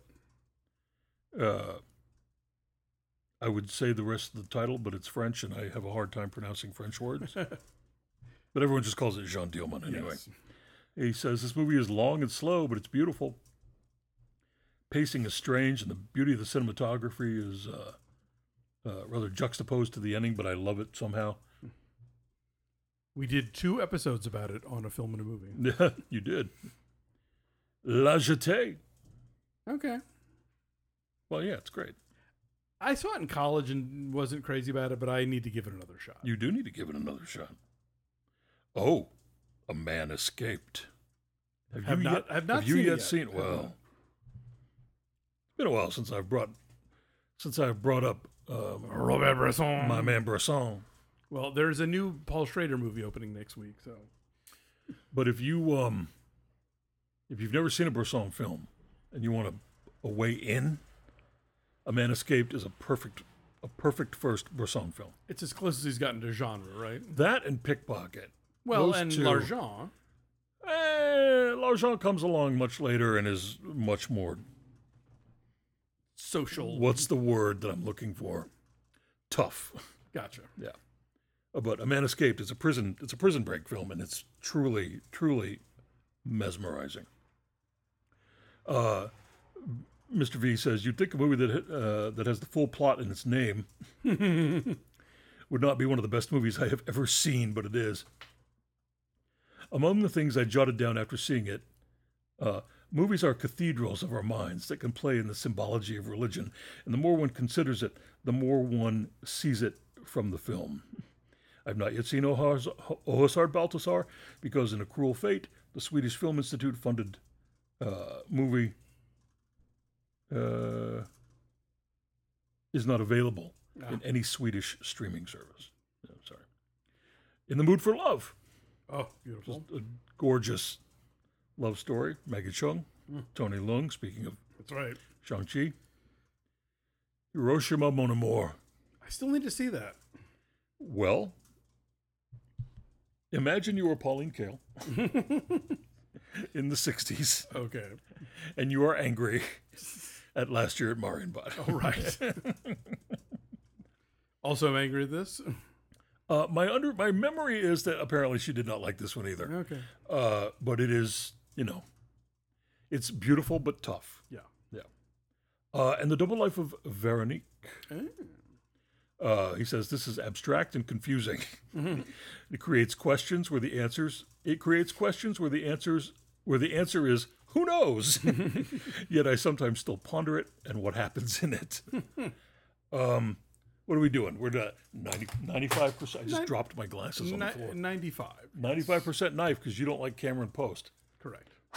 I would say the rest of the title, but it's French, and I have a hard time pronouncing French words. But everyone just calls it Jean Dielman anyway. Yes. He says, this movie is long and slow, but it's beautiful. Pacing is strange, and the beauty of the cinematography is rather juxtaposed to the ending, but I love it somehow. We did 2 episodes about it on A Film and a Movie. Yeah, you did. La Jetée. Okay. Well, yeah, it's great. I saw it in college and wasn't crazy about it, but I need to give it another shot. You do need to give it another shot. Oh, A Man Escaped. Have not you seen it yet yet. seen it? Well, it's been a while since I've brought up Robert Bresson. my man Bresson. Well, there's a new Paul Schrader movie opening next week, so But if you've never seen a Bresson film and you want a way in, A Man Escaped is a perfect first Bresson film. it's as close as he's gotten to genre, right? That and Pickpocket. Well, Those and two. L'Argent. L'Argent comes along much later and is much more, Social. what's the word that I'm looking for? Tough. Gotcha. Yeah. But A Man Escaped is it's a prison break film, and it's truly, truly mesmerizing. Mr. V says, you'd think a movie that has the full plot in its name would not be one of the best movies I have ever seen, but it is. Among the things I jotted down after seeing it, movies are cathedrals of our minds that can play in the symbology of religion, and the more one considers it, the more one sees it from the film. I've not yet seen Ohasard Baltasar because in A Cruel Fate, the Swedish Film Institute funded movie is not available in any Swedish streaming service. No, sorry. In the Mood for Love, Oh, beautiful. a gorgeous love story. Maggie Chung, Tony Leung, speaking of That's right. Shang-Chi. Hiroshima Mon Amour. I still need to see that. Well, imagine you were Pauline Kael in the 60s, Okay. and you are angry at last year at Marienbad. All right. Also, I'm angry at this. My memory is that apparently she did not like this one either. Okay. But it is, it's beautiful but tough. Yeah. Yeah. And The Double Life of Veronique. He says this is abstract and confusing. It creates questions where the answer is who knows. Yet I sometimes still ponder it and what happens in it. What are we doing? We're at 95%. I just dropped my glasses on the floor. 95. 95% knife because you don't like Cameron Post. Correct.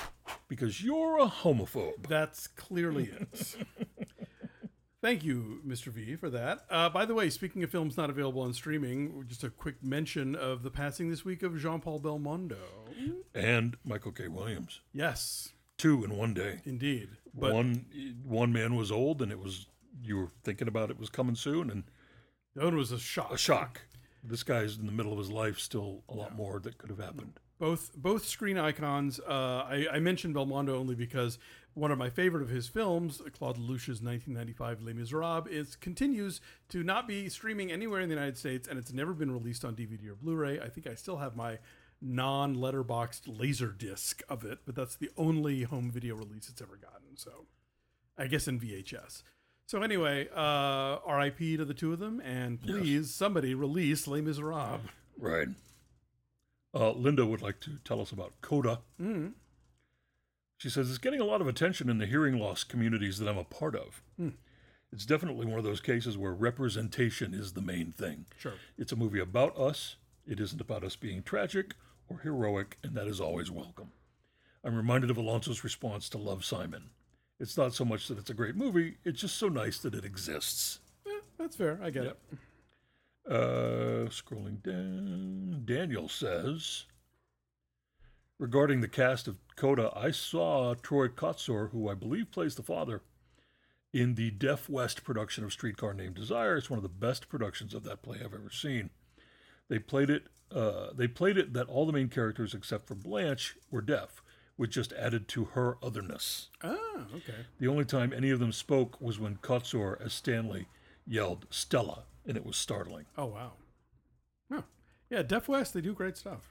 because you're a homophobe. That's clearly it. Thank you, Mr. V, for that. By the way, speaking of films not available on streaming, just a quick mention of the passing this week of Jean-Paul Belmondo. And Michael K. Williams. Yes, 2 in one day. indeed. But One man was old, and you were thinking about it was coming soon, and the other was a shock. a shock. This guy's in the middle of his life, still a lot more that could have happened. Both screen icons. I mentioned Belmondo only because one of my favorite of his films, Claude Lelouch's 1995 Les Miserables, continues to not be streaming anywhere in the United States, and it's never been released on DVD or Blu-ray. I think I still have my non-letterboxed laser disc of it, but that's the only home video release it's ever gotten. So I guess in VHS. So anyway, R.I.P. to the two of them, and please, somebody release Les Miserables. Right. Linda would like to tell us about Coda. Mm-hmm. She says, it's getting a lot of attention in the hearing loss communities that I'm a part of. It's definitely one of those cases where representation is the main thing. Sure. It's a movie about us. It isn't about us being tragic or heroic, and that is always welcome. I'm reminded of Alonso's response to Love, Simon. It's not so much that it's a great movie, it's just so nice that it exists. That's fair. I get it. Scrolling down, Daniel says, regarding the cast of Coda, I saw Troy Kotsur, who I believe plays the father, in the Deaf West production of Streetcar Named Desire. It's one of the best productions of that play I've ever seen. They played it that all the main characters except for Blanche were deaf, which just added to her otherness. Oh, okay. The only time any of them spoke was when Kotsur, as Stanley, yelled Stella, and it was startling. Oh, wow. Huh. Yeah, Deaf West, they do great stuff.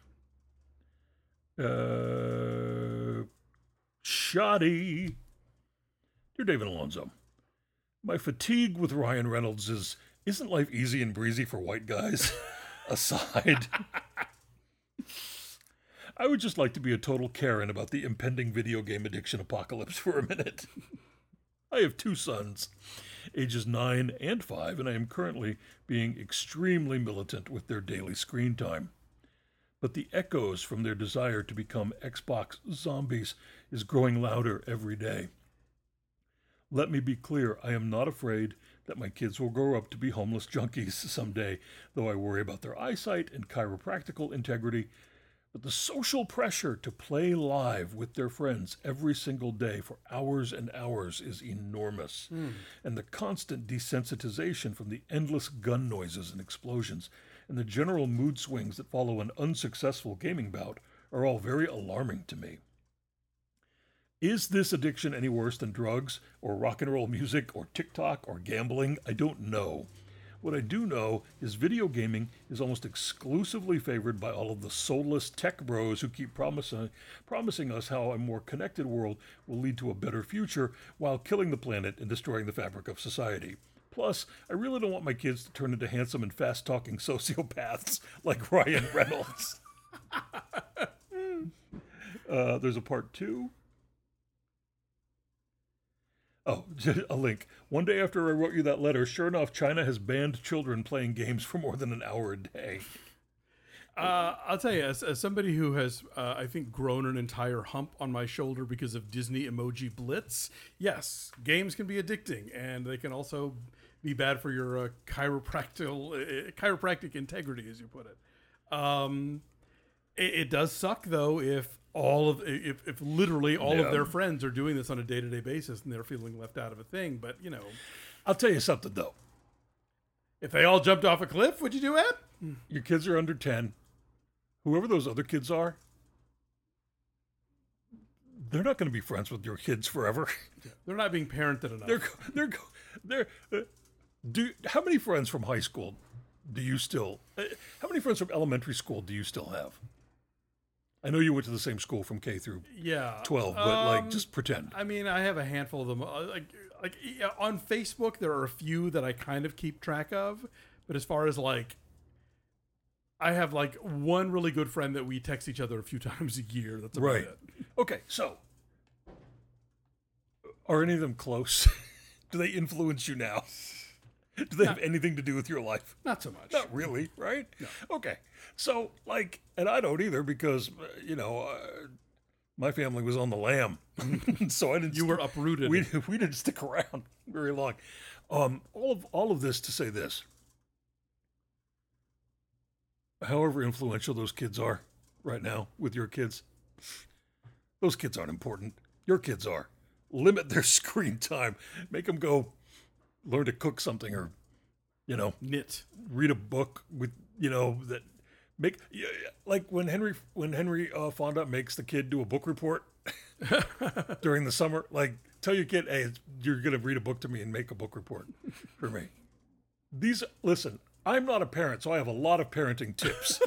Shoddy. Dear David Alonso, my fatigue with Ryan Reynolds isn't life easy and breezy for white guys? Aside, I would just like to be a total Karen about the impending video game addiction apocalypse for a minute. I have 2 sons, ages 9 and 5, and I am currently being extremely militant with their daily screen time. But the echoes from their desire to become Xbox zombies is growing louder every day. Let me be clear, I am not afraid that my kids will grow up to be homeless junkies someday, though I worry about their eyesight and chiropractical integrity. But the social pressure to play live with their friends every single day for hours and hours is enormous. And the constant desensitization from the endless gun noises and explosions and the general mood swings that follow an unsuccessful gaming bout are all very alarming to me. Is this addiction any worse than drugs or rock and roll music or TikTok or gambling? I don't know. What I do know is video gaming is almost exclusively favored by all of the soulless tech bros who keep promising us how a more connected world will lead to a better future while killing the planet and destroying the fabric of society. Plus, I really don't want my kids to turn into handsome and fast-talking sociopaths like Ryan Reynolds. There's a part 2. Oh, a link. One day after I wrote you that letter, sure enough, China has banned children playing games for more than an hour a day. I'll tell you, as somebody who has, I think, grown an entire hump on my shoulder because of Disney Emoji Blitz, yes, games can be addicting, and they can also be bad for your chiropractic integrity, as you put it. It does suck, though, if literally all of their friends are doing this on a day-to-day basis and they're feeling left out of a thing. But, you know, I'll tell you something, though. If they all jumped off a cliff, would you do it? Your kids are under 10. Whoever those other kids are, they're not going to be friends with your kids forever. They're not being parented enough. How many friends from high school do you still? How many friends from elementary school do you still have? I know you went to the same school from K through 12, but just pretend. I mean, I have a handful of them. On Facebook, there are a few that I kind of keep track of. But as far as I have one really good friend that we text each other a few times a year. That's about it. Okay, so are any of them close? Do they influence you now? Do they have anything to do with your life? Not so much. Not really, right? No. Okay. So, and I don't either because, My family was on the lam, so I didn't. You were uprooted. We didn't stick around very long. All of this to say this. However influential those kids are right now with your kids, those kids aren't important. Your kids are. Limit their screen time. Make them go learn to cook something or, knit. read a book with, that make like when Henry Fonda makes the kid do a book report during the summer. Like, tell your kid, hey, you're gonna read a book to me and make a book report for me. Listen, I'm not a parent, so I have a lot of parenting tips.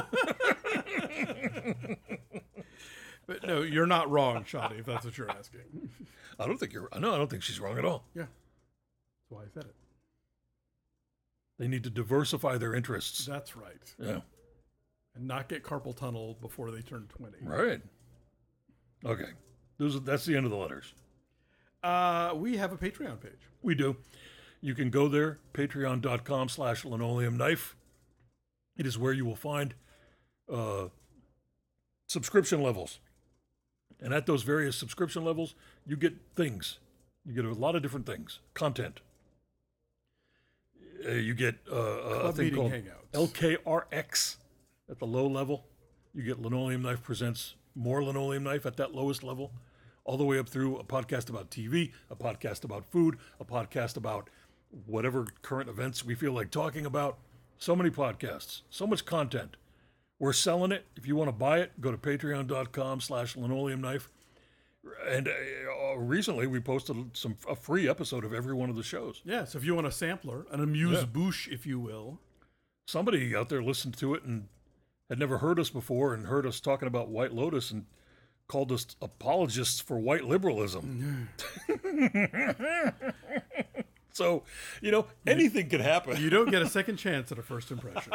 But no, you're not wrong, Shoddy, if that's what you're asking. I don't think she's wrong at all. Yeah. That's why I said it. They need to diversify their interests. That's right. Yeah. And not get carpal tunnel before they turn 20. Right. Okay. That's the end of the letters. We have a Patreon page. We do. You can go there, patreon.com/linoleumknife. It is where you will find subscription levels. And at those various subscription levels, you get things. You get a lot of different things. Content. You get a thing called Hangouts. LKRX at the low level. You get Linoleum Knife Presents More Linoleum Knife at that lowest level, all the way up through a podcast about TV, a podcast about food, a podcast about whatever current events we feel like talking about. So many podcasts, so much content. We're selling it. If you want to buy it, go to patreon.com/linoleumknife. And recently we posted a free episode of every one of the shows. Yeah, so if you want a sampler, an amuse-bouche, if you will. Somebody out there listened to it and had never heard us before and heard us talking about White Lotus and called us apologists for white liberalism. So, anything could happen. You don't get a second chance at a first impression.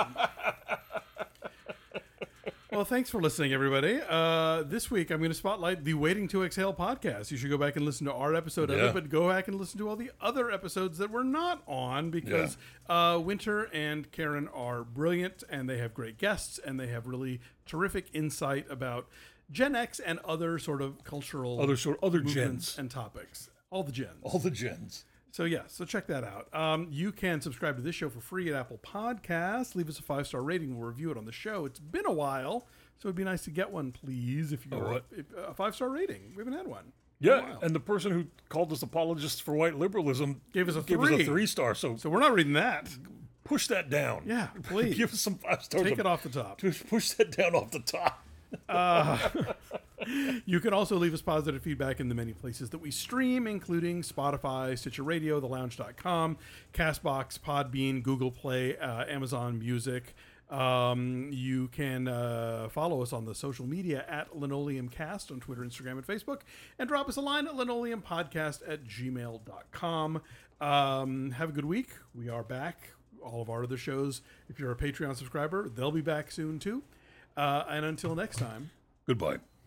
Well, thanks for listening, everybody. This week, I'm going to spotlight the Waiting to Exhale podcast. You should go back and listen to our episode of it, but go back and listen to all the other episodes that we're not on because Winter and Karen are brilliant, and they have great guests, and they have really terrific insight about Gen X and other sort of cultural other movements gens and topics. All the gens. All the gens. So so check that out. You can subscribe to this show for free at Apple Podcasts. Leave us a 5-star rating. We'll review it on the show. It's been a while, so it'd be nice to get one, please. If you're a 5-star rating, we haven't had one. Yeah, and the person who called us apologists for white liberalism gave us a 3-star. So we're not reading that. Push that down. Yeah, please. Give us some 5 stars. Take it off the top. Push that down off the top. You can also leave us positive feedback in the many places that we stream, including Spotify, Stitcher Radio, thelounge.com, CastBox, Podbean, Google Play, Amazon Music. You can follow us on the social media at LinoleumCast on Twitter, Instagram, and Facebook, and drop us a line at linoleumpodcast@gmail.com. Have a good week. We are back. All of our other shows, if you're a Patreon subscriber, they'll be back soon too. And until next time, goodbye.